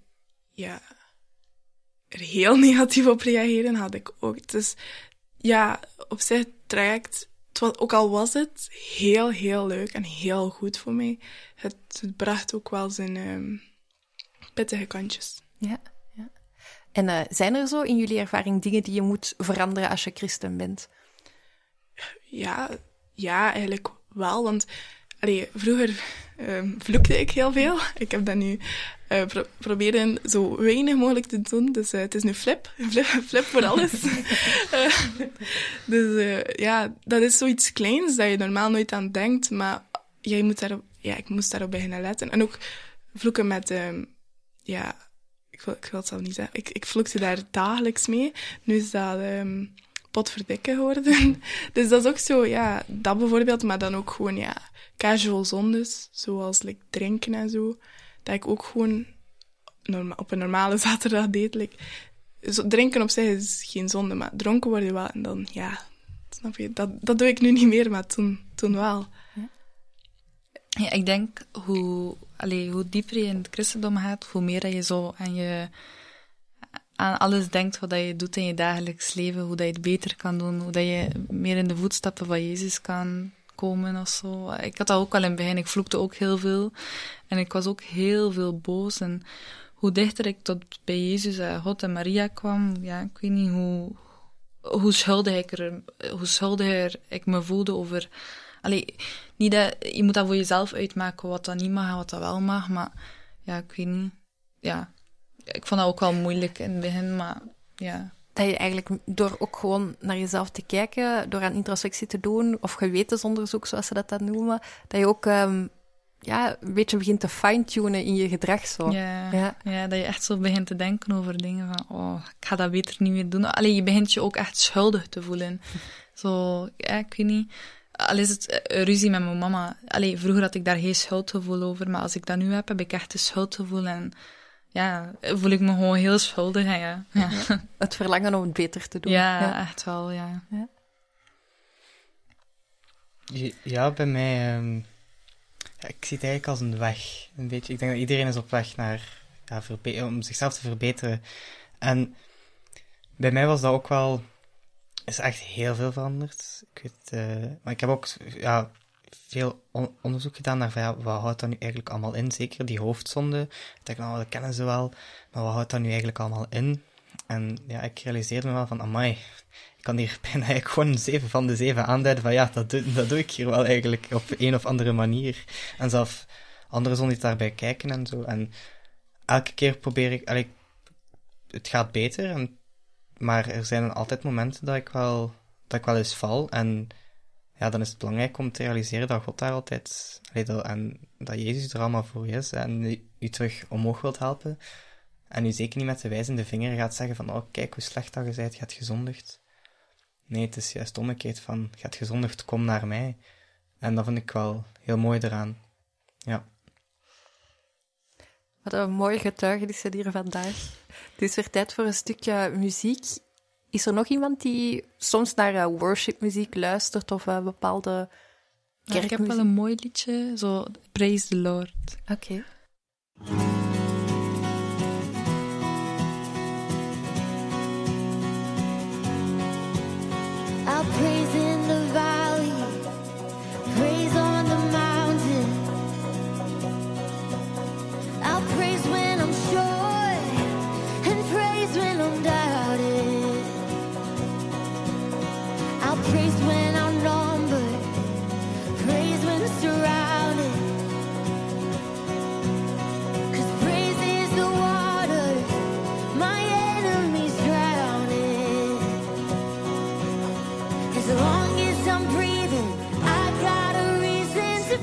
er heel negatief op reageren, had ik ook. Dus op zich het traject, ook al was het heel, heel leuk en heel goed voor mij, het bracht ook wel zijn pittige kantjes. Ja. En zijn er zo in jullie ervaring dingen die je moet veranderen als je christen bent? Ja, eigenlijk wel, want vroeger vloekte ik heel veel. Ik heb dat nu proberen zo weinig mogelijk te doen. Dus het is nu flip voor alles. Dat is zoiets kleins dat je normaal nooit aan denkt. Maar ik moest daarop beginnen letten. En ook vloeken met... ik wil het zelf niet zeggen. Ik vloekte daar dagelijks mee. Nu is dat potverdikken geworden. Dus dat is ook zo, dat bijvoorbeeld. Maar dan ook gewoon, casual zondes. Zoals drinken en zo. Dat ik ook gewoon op een normale zaterdag deed. Drinken op zich is geen zonde, maar dronken worden wel. En dan, snap je, dat doe ik nu niet meer, maar toen wel. Ja, ik denk, hoe dieper je in het christendom gaat, hoe meer dat je zo aan alles denkt wat je doet in je dagelijks leven, hoe dat je het beter kan doen, hoe dat je meer in de voetstappen van Jezus kan komen of zo. Ik had dat ook wel in het begin. Ik vloekte ook heel veel. En ik was ook heel veel boos. En hoe dichter ik tot bij Jezus, God en Maria kwam, ik weet niet hoe schuldiger ik me voelde over... niet dat, je moet dat voor jezelf uitmaken, wat dat niet mag en wat dat wel mag, maar ik weet niet. Ja, ik vond dat ook wel moeilijk in het begin, maar ja... Dat je eigenlijk door ook gewoon naar jezelf te kijken, door aan introspectie te doen, of gewetensonderzoek, zoals ze dat dan noemen, dat je ook een beetje begint te fine-tunen in je gedrag. Zo. Ja, dat je echt zo begint te denken over dingen van, ik ga dat beter niet meer doen. Je begint je ook echt schuldig te voelen. Zo, ik weet niet. Al is het ruzie met mijn mama. Vroeger had ik daar geen schuldgevoel over, maar als ik dat nu heb ik echt een schuldgevoel en... voel ik me gewoon heel schuldig. Ja. Het verlangen om het beter te doen. Ja, echt wel, ja. Ja, bij mij... ik zie het eigenlijk als een weg. Een beetje. Ik denk dat iedereen is op weg naar... om zichzelf te verbeteren. En bij mij was dat ook wel... is echt heel veel veranderd. Ik weet, maar ik heb ook veel onderzoek gedaan naar van, wat houdt dat nu eigenlijk allemaal in? Zeker die hoofdzonde. Ik dacht, dat kennen ze wel, maar wat houdt dat nu eigenlijk allemaal in? En ja, ik realiseerde me wel van, amai, ik kan hier bijna eigenlijk gewoon 7 van de 7 aanduiden van, ja, dat doe ik hier wel eigenlijk op een of andere manier. En zelf andere zonden die daarbij kijken en zo. En elke keer probeer ik, het gaat beter, maar er zijn altijd momenten dat ik wel eens val. En ja, dan is het belangrijk om te realiseren dat God daar altijd, en dat Jezus er allemaal voor is en u terug omhoog wilt helpen. En u zeker niet met de wijzende vinger gaat zeggen van, oh, kijk hoe slecht dat je bent, je hebt gezondigd. Nee, het is juist omgekeerd van, je hebt gezondigd, kom naar mij. En dat vind ik wel heel mooi eraan. Ja. Wat een mooie getuigenissen hier vandaag. Het is weer tijd voor een stukje muziek. Is er nog iemand die soms naar worshipmuziek luistert of bepaalde kerkmuziek? Ik heb wel een mooi liedje, zo Praise the Lord. Oké. I'll praise in the valley, praise on the mountain. I'll praise when I'm sure and praise when I'm doubted. I'll praise when I'm numbered, praise when surrounded. 'Cause praise is the water my enemies drown in. As long as I'm breathing, I got a reason to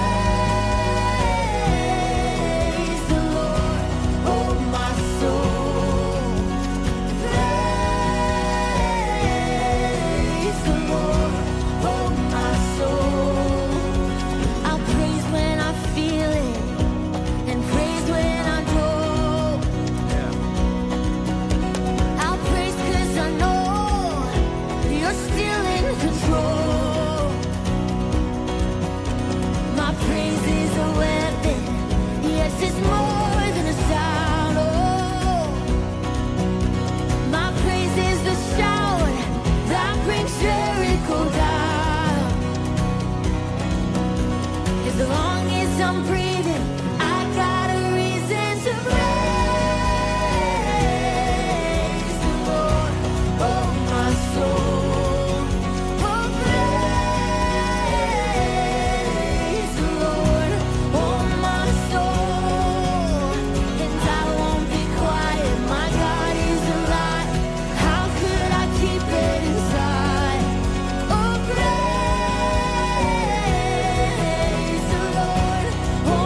praise the Lord, oh my soul. Praise the Lord, oh my soul. I'll praise when I feel it and praise when I don't. I'll praise 'cause I know you're still in control. My praise is a weapon. Yes, it's more than a sound. Oh, my praise is the shout that brings Jericho down. As long as I'm breathing, I got a reason to praise the Lord, oh my soul. Oh, praise the Lord, oh my soul. And I won't be quiet, my God is alive. How could I keep it inside? Oh, praise the Lord, oh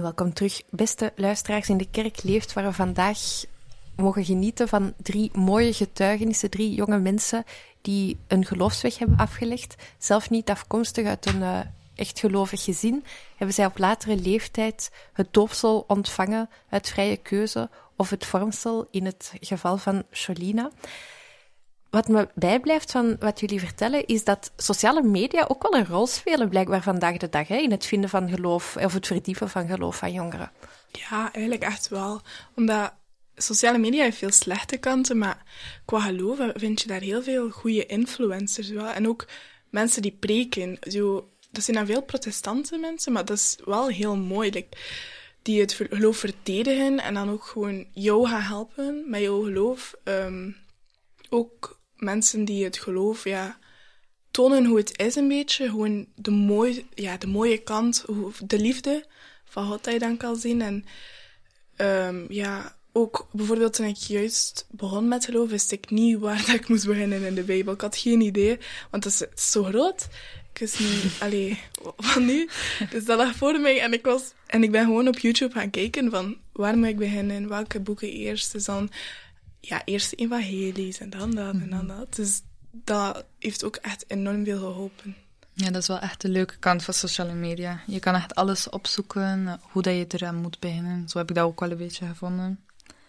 Welkom terug, beste luisteraars in de Kerk Leeft, waar we vandaag mogen genieten van 3 mooie getuigenissen, 3 jonge mensen die een geloofsweg hebben afgelegd. Zelf niet afkomstig uit een echt gelovig gezin, hebben zij op latere leeftijd het doopsel ontvangen uit vrije keuze of het vormsel in het geval van Sholina. Wat me bijblijft van wat jullie vertellen, is dat sociale media ook wel een rol spelen, blijkbaar vandaag de dag, hè, in het vinden van geloof, of het verdiepen van geloof van jongeren. Ja, eigenlijk echt wel. Omdat sociale media heeft veel slechte kanten, maar qua geloof vind je daar heel veel goede influencers wel. En ook mensen die preken. Zo, dat zijn dan veel protestante mensen, maar dat is wel heel mooi. Die het geloof verdedigen en dan ook gewoon jou gaan helpen met jouw geloof. Ook mensen die het geloof tonen hoe het is een beetje. Gewoon de mooie kant, de liefde van God dat je dan kan zien. En ook bijvoorbeeld toen ik juist begon met geloof, wist ik niet waar dat ik moest beginnen in de Bijbel. Ik had geen idee, want het is zo groot. Ik wist niet, van nu. Dus dat lag voor mij en ik ben gewoon op YouTube gaan kijken van waar moet ik beginnen, welke boeken eerst. Dus dan, eerst de evangelies en dan dat en dan dat. Dus dat heeft ook echt enorm veel geholpen. Ja, dat is wel echt de leuke kant van sociale media. Je kan echt alles opzoeken, hoe dat je eraan moet beginnen. Zo heb ik dat ook wel een beetje gevonden.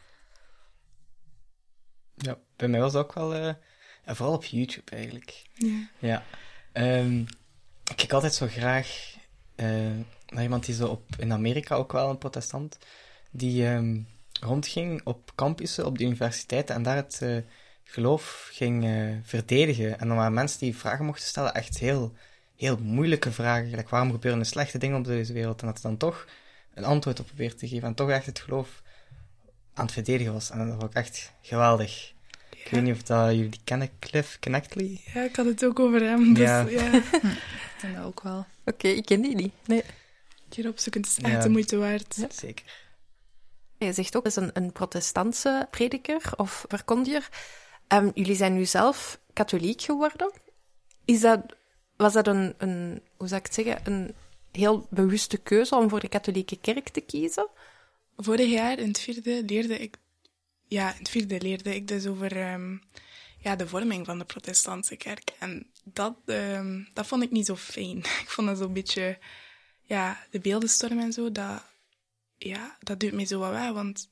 Ja, bij mij was dat ook wel... vooral op YouTube, eigenlijk. Ja. Ik kijk altijd zo graag naar iemand die zo in Amerika, ook wel een protestant, die rondging op campussen, op de universiteiten, en daar het geloof ging verdedigen. En dan waren mensen die vragen mochten stellen, echt heel, heel moeilijke vragen. Like, waarom gebeuren er slechte dingen op deze wereld? En dat hij dan toch een antwoord op probeert te geven. En toch echt het geloof aan het verdedigen was. En dat vond ik echt geweldig. Ja. Ik weet niet of dat jullie die kennen, Cliff Knechtly. Ja, ik had het ook over hem. Dus, ja. Ik ken dat ook wel. Oké, ik ken die niet. Nee. Hier opzoeken, het is echt de moeite waard. Ja. Zeker. Je zegt ook, dat is een protestantse prediker of verkondiger. Jullie zijn nu zelf katholiek geworden. Was dat een, hoe zou ik het zeggen, een heel bewuste keuze om voor de katholieke kerk te kiezen? Vorig jaar, in het vierde, leerde ik dus over de vorming van de protestantse kerk. En dat vond ik niet zo fijn. Ik vond dat zo'n beetje, de beeldenstorm en zo, dat duurt mij zo wat weg, want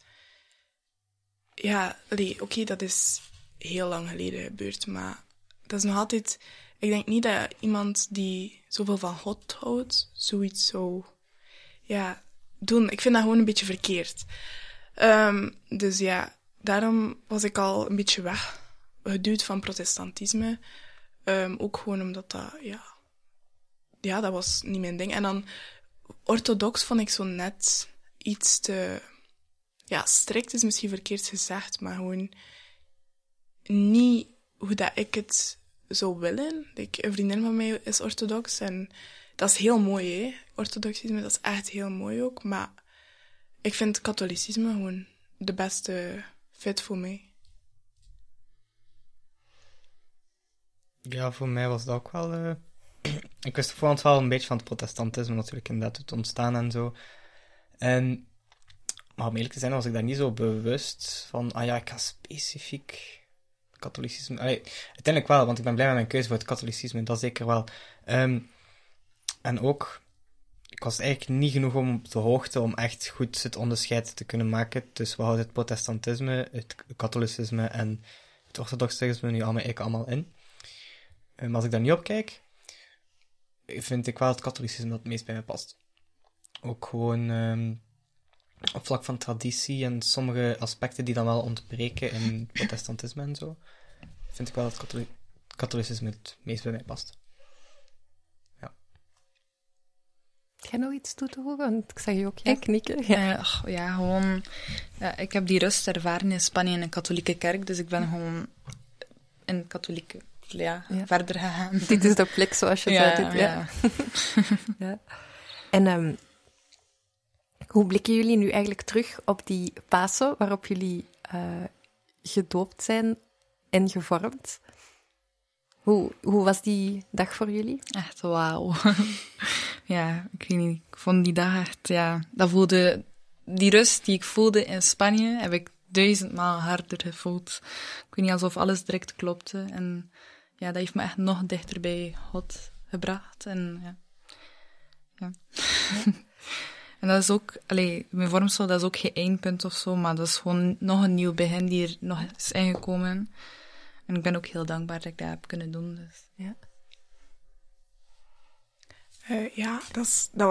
dat is heel lang geleden gebeurd, maar dat is nog altijd... Ik denk niet dat iemand die zoveel van God houdt, zoiets zou doen. Ik vind dat gewoon een beetje verkeerd. Dus daarom was ik al een beetje weggeduwd van protestantisme. Ook gewoon omdat dat was niet mijn ding. En dan orthodox vond ik zo net iets te... strikt is misschien verkeerd gezegd, maar gewoon niet hoe dat ik het zou willen. Een vriendin van mij is orthodox en dat is heel mooi, hè. Orthodoxisme, dat is echt heel mooi ook, maar ik vind katholicisme gewoon de beste fit voor mij. Ja, voor mij was dat ook wel... Ik wist voorhand wel een beetje van het protestantisme natuurlijk, inderdaad, het ontstaan en zo. Maar om eerlijk te zijn was ik daar niet zo bewust van, ik ga specifiek katholicisme... uiteindelijk wel, want ik ben blij met mijn keuze voor het katholicisme, dat zeker wel. En ook, ik was eigenlijk niet genoeg op de hoogte om echt goed het onderscheid te kunnen maken tussen we houden het protestantisme, het katholicisme en het orthodoxisme nu allemaal in. Maar als ik daar niet op kijk, vind ik wel het katholicisme dat het meest bij mij past. Ook gewoon... op vlak van traditie en sommige aspecten die dan wel ontbreken in het protestantisme en zo, vind ik wel dat het katholicisme het meest bij mij past. Ja. Heb jij nog iets toe te voegen? Want ik zag je ook knikken. Gewoon... ik heb die rust ervaren in Spanje in een katholieke kerk, dus ik ben gewoon in het katholieke verder gegaan. Dit is de plek zoals je zei. Ja. En... hoe blikken jullie nu eigenlijk terug op die Pasen waarop jullie gedoopt zijn en gevormd? Hoe was die dag voor jullie? Echt wauw. Ja, ik weet niet. Ik vond die dag echt, dat voelde... Die rust die ik voelde in Spanje, heb ik 1000 maal harder gevoeld. Ik weet niet, alsof alles direct klopte. En ja, dat heeft me echt nog dichter bij God gebracht. En ja. En dat is ook, mijn vormsel, dat is ook geen eindpunt of zo, maar dat is gewoon nog een nieuw begin die er nog is ingekomen. En ik ben ook heel dankbaar dat ik dat heb kunnen doen. Dus. Ja. Dat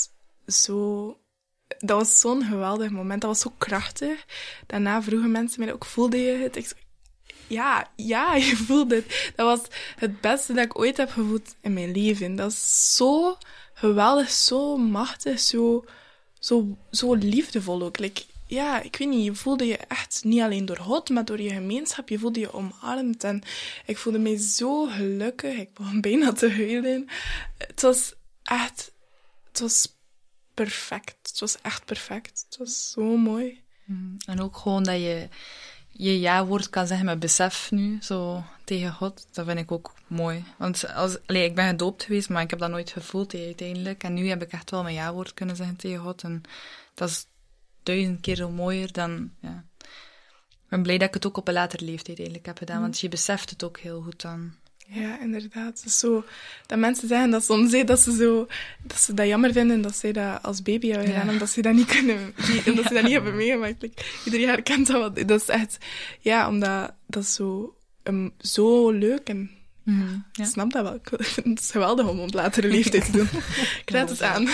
was zo'n geweldig moment. Dat was zo krachtig. Daarna vroegen mensen mij ook, voelde je het? Ik zei, ja, je voelde het. Dat was het beste dat ik ooit heb gevoeld in mijn leven. Dat is zo geweldig, zo machtig, zo liefdevol ook. Ja, ik weet niet, je voelde je echt niet alleen door God, maar door je gemeenschap. Je voelde je omarmd en ik voelde me zo gelukkig. Ik begon bijna te huilen. Het was perfect. Het was echt perfect. Het was zo mooi. En ook gewoon dat je ja-woord kan zeggen met besef nu, zo tegen God. Dat vind ik ook mooi. Want ik ben gedoopt geweest, maar ik heb dat nooit gevoeld uiteindelijk. En nu heb ik echt wel mijn ja-woord kunnen zeggen tegen God. En dat is 1000 keer zo mooier dan... Ja. Ik ben blij dat ik het ook op een latere leeftijd eigenlijk heb gedaan, want je beseft het ook heel goed dan. Ja, inderdaad. Het is zo dat mensen zeggen dat soms dat ze dat jammer vinden dat zij dat als baby hebben gedaan, omdat ze dat niet kunnen, omdat ze dat niet hebben meegemaakt. Iedereen herkent dat, want dat is echt, omdat dat is zo leuk en ik snap dat wel. Ik vind het geweldig om op latere leeftijd te doen. Ik raad het aan.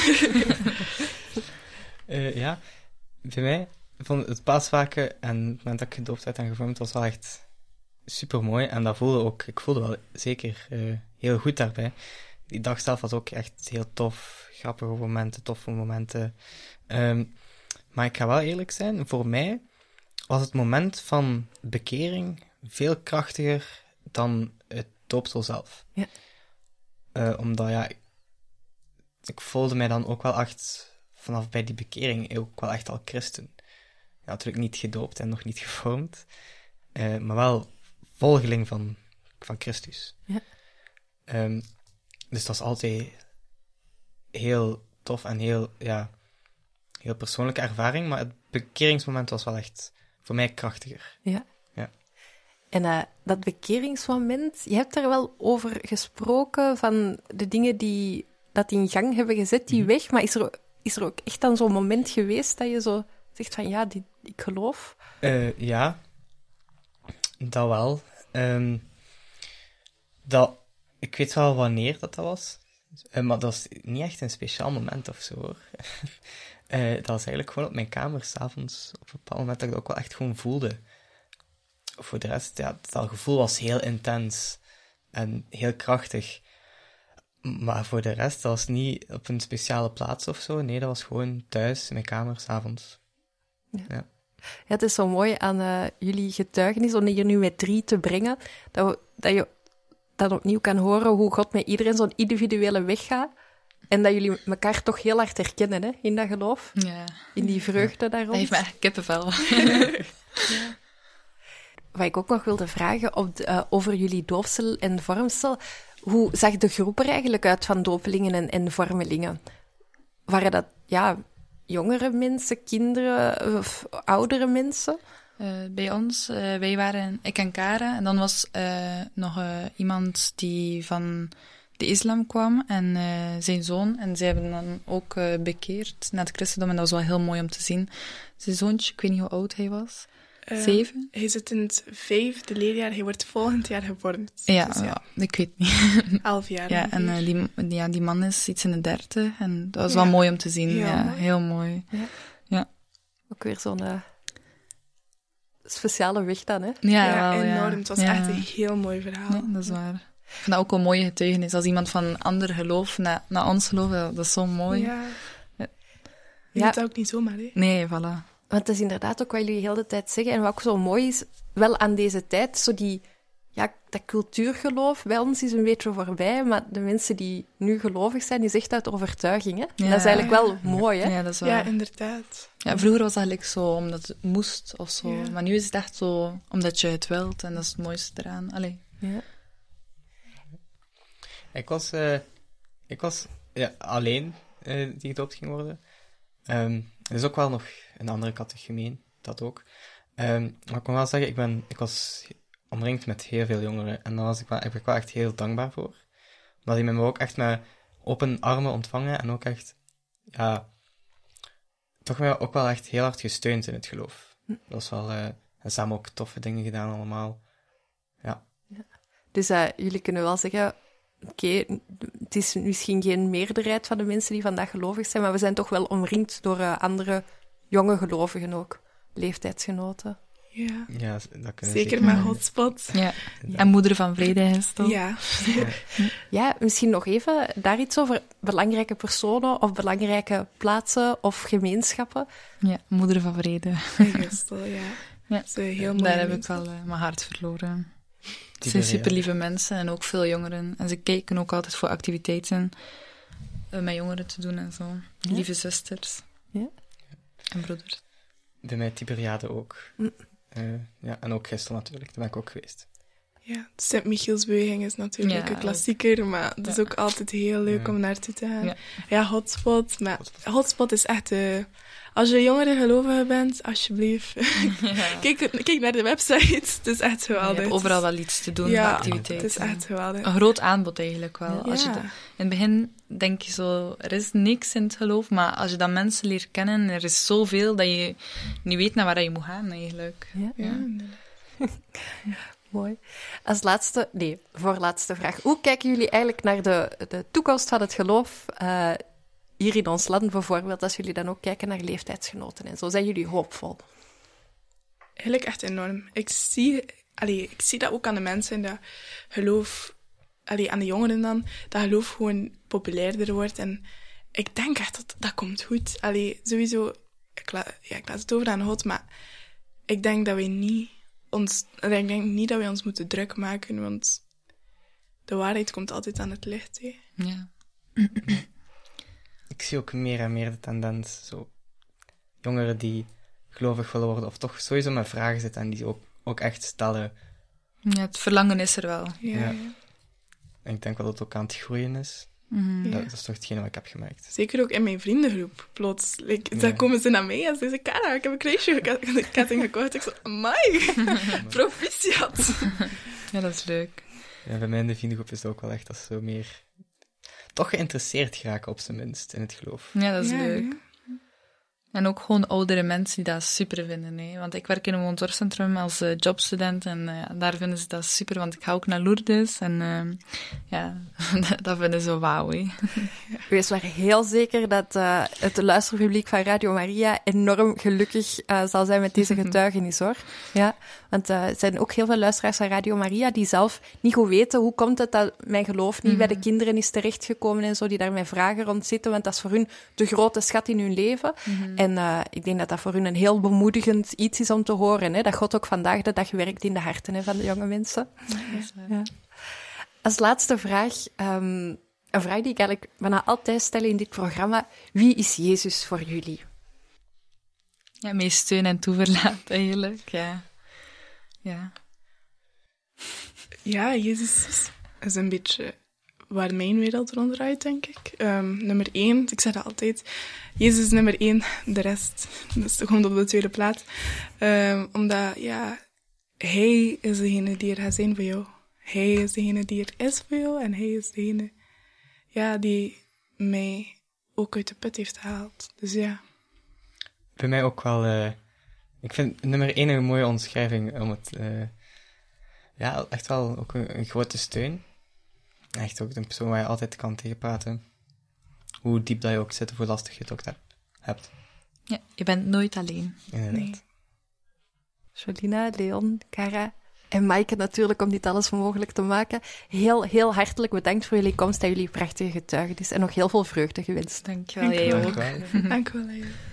Bij mij vond het paaswaken en het moment dat ik gedoopt werd en gevormd was wel echt super mooi. En dat ik voelde wel zeker heel goed daarbij. Die dag zelf was ook echt heel tof. Grappige momenten, toffe momenten. Maar ik ga wel eerlijk zijn, voor mij was het moment van bekering veel krachtiger dan het doopsel zelf. Ja. Omdat ik voelde mij dan ook wel echt vanaf bij die bekering ook wel echt al christen. Ja, natuurlijk niet gedoopt en nog niet gevormd, maar wel volgeling van Christus. Ja. Dus dat is altijd heel tof en heel persoonlijke ervaring, maar het bekeringsmoment was wel echt voor mij krachtiger. Ja. Ja. En dat bekeringsmoment, je hebt daar wel over gesproken, van de dingen die dat in gang hebben gezet, die weg, maar is er ook echt dan zo'n moment geweest dat je zo zegt van ik geloof? Ja, dat wel. Ik weet wel wanneer dat was, maar dat is niet echt een speciaal moment of zo, hoor. Dat was eigenlijk gewoon op mijn kamer, 's avonds, op een bepaald moment dat ik dat ook wel echt gewoon voelde. Voor de rest, dat gevoel was heel intens en heel krachtig. Maar voor de rest, dat was niet op een speciale plaats of zo. Nee, dat was gewoon thuis, in mijn kamer, 's avonds. Ja. Ja, het is zo mooi aan jullie getuigenis, om hier nu met 3 te brengen, dat je dan opnieuw kan horen hoe God met iedereen zo'n individuele weg gaat. En dat jullie elkaar toch heel hard herkennen, hè, in dat geloof. Ja. In die vreugde daar rond. Dat heeft me echt kippenvel. Ja. Wat ik ook nog wilde vragen over jullie doopsel en vormsel. Hoe zag de groep er eigenlijk uit van dopelingen en vormelingen? Waren dat jongere mensen, kinderen of oudere mensen? Bij ons, wij waren ik en Kara. En dan was nog iemand die van de islam kwam en zijn zoon. En zij hebben dan ook bekeerd naar het christendom. En dat was wel heel mooi om te zien. Zijn zoontje, ik weet niet hoe oud hij was. 7? Hij zit in het 5e leerjaar. Hij wordt volgend jaar gevormd. Ja, dus ik weet niet. 11 jaar. Ja, en die man is iets in de 30. En dat was wel mooi om te zien. Heel mooi. Ja. Ook weer zo'n speciale weg dan, hè? Ja, enorm. Het was echt een heel mooi verhaal. Ja, dat is waar. Ik vind dat ook een mooie getuigenis. Als iemand van een ander geloof naar ons gelooft, dat is zo mooi. Ja. Je doet dat ook niet zomaar, hè? Nee, voilà. Want het is inderdaad ook wat jullie de hele tijd zeggen. En wat ook zo mooi is, wel aan deze tijd, zo dat cultuurgeloof bij ons is een beetje voorbij, maar de mensen die nu gelovig zijn, is echt uit overtuiging, hè? Ja. Dat is eigenlijk wel mooi, hè? Ja, dat is waar. Ja, inderdaad. Ja, vroeger was het eigenlijk zo omdat het moest of zo. Ja. Maar nu is het echt zo omdat je het wilt en dat is het mooiste eraan. Allee. Ja. Ik was ja, alleen die gedoopt ging worden. Er is ook wel nog een andere catechumeen, dat ook. Maar ik kan wel zeggen, ik was omringd met heel veel jongeren. En daar heb ik wel echt heel dankbaar voor. Omdat die me ook echt met open armen ontvangen. En ook echt, ja, toch wel ook wel echt heel hard gesteund in het geloof. Dat was wel, en samen ook toffe dingen gedaan allemaal. Ja. Dus jullie kunnen wel zeggen, oké, het is misschien geen meerderheid van de mensen die vandaag gelovig zijn, maar we zijn toch wel omringd door andere jonge gelovigen ook, leeftijdsgenoten. Ja, Ja, dat kunnen zeker met Hotspot. Ja. En Moeder van Vrede is toch? Ja. Ja, misschien nog even daar iets over belangrijke personen of belangrijke plaatsen of gemeenschappen. Ja, Moeder van Vrede. Gestel, ja. Ja. Zo heel mooi. Daar heb ik wel mijn hart verloren. Het zijn super lieve mensen en ook veel jongeren. En ze kijken ook altijd voor activiteiten met jongeren te doen en zo. Ja. Lieve zusters. Ja. En broeders. Bij mij Tiberiade ook. Ja, en ook gisteren natuurlijk, daar ben ik ook geweest. Ja, de Sint-Michielsbeweging is natuurlijk een klassieker, maar het is ook altijd heel leuk om naartoe te gaan. Ja, Hotspot. Maar Hotspot is echt... als je jongere gelovige bent, alsjeblieft. Kijk naar de website. Het is echt geweldig. Je hebt overal wel iets te doen, activiteiten. Het is echt geweldig. Een groot aanbod eigenlijk wel. Ja. Als je in het begin denk je zo, er is niks in het geloof, maar als je dan mensen leert kennen, er is zoveel dat je niet weet naar waar je moet gaan eigenlijk. Ja. Mooi. Als voorlaatste vraag. Hoe kijken jullie eigenlijk naar de toekomst van het geloof hier in ons land bijvoorbeeld, als jullie dan ook kijken naar leeftijdsgenoten en zo? Zijn jullie hoopvol? Eigenlijk echt enorm. Ik zie dat ook aan de mensen, dat geloof, aan de jongeren dan, dat geloof gewoon populairder wordt. En ik denk echt dat komt goed. Sowieso, ik laat het over aan God, maar ik denk dat we niet ons moeten druk maken, want de waarheid komt altijd aan het licht. Hè. Ja. Ik zie ook meer en meer de tendens, zo jongeren die gelovig willen worden, of toch sowieso met vragen zitten en die ook echt stellen. Ja, het verlangen is er wel. Ja. En ik denk wel dat het ook aan het groeien is. Mm-hmm. Dat is toch hetgene wat ik heb gemerkt. Zeker ook in mijn vriendengroep, plots. Dan komen ze naar mij en ze zeggen, Kara, ik heb een kruisje-ketting gekocht. Ik zo, amai, proficiat. Ja, dat is leuk. Ja, bij mij in de vriendengroep is het ook wel echt dat ze zo meer... toch geïnteresseerd geraken, op zijn minst, in het geloof. Ja, dat is leuk. Ja. En ook gewoon oudere mensen die dat super vinden. Hè? Want ik werk in een woonzorgcentrum als jobstudent en daar vinden ze dat super, want ik ga ook naar Lourdes en dat vinden ze wauw. Wees maar heel zeker dat het luisterpubliek van Radio Maria enorm gelukkig zal zijn met deze getuigenis, hoor. Ja, want er zijn ook heel veel luisteraars van Radio Maria die zelf niet goed weten hoe komt het dat mijn geloof niet bij de kinderen is terechtgekomen en zo, die daar met vragen rond zitten, want dat is voor hun de grote schat in hun leven. En ik denk dat dat voor hun een heel bemoedigend iets is om te horen. Hè? Dat God ook vandaag de dag werkt in de harten van de jonge mensen. Ja. Als laatste vraag, een vraag die ik eigenlijk bijna altijd stel in dit programma. Wie is Jezus voor jullie? Ja, mijn steun en toeverlaat eigenlijk. Ja, Jezus is een beetje... waar mijn wereld rond draait, denk ik. Nummer 1, ik zeg dat altijd, Jezus is nummer 1, de rest, dat is gewoon op de tweede plaats. Omdat, hij is degene die er gaat zijn voor jou. Hij is degene die er is voor jou en hij is degene, die mij ook uit de put heeft gehaald. Dus ja. Bij mij ook wel, ik vind nummer 1 een mooie omschrijving om het, echt wel ook een grote steun. Echt ook een persoon waar je altijd kan tegenpraten. Hoe diep dat je ook zit, of hoe lastig je het ook hebt. Ja, je bent nooit alleen. Inderdaad. Nee. Jolina, Leon, Kara en Maaike natuurlijk om dit alles mogelijk te maken. Heel, heel hartelijk bedankt voor jullie komst en jullie prachtige getuigenis. En nog heel veel vreugde gewenst. Dankjewel, jij ook. Dank je wel.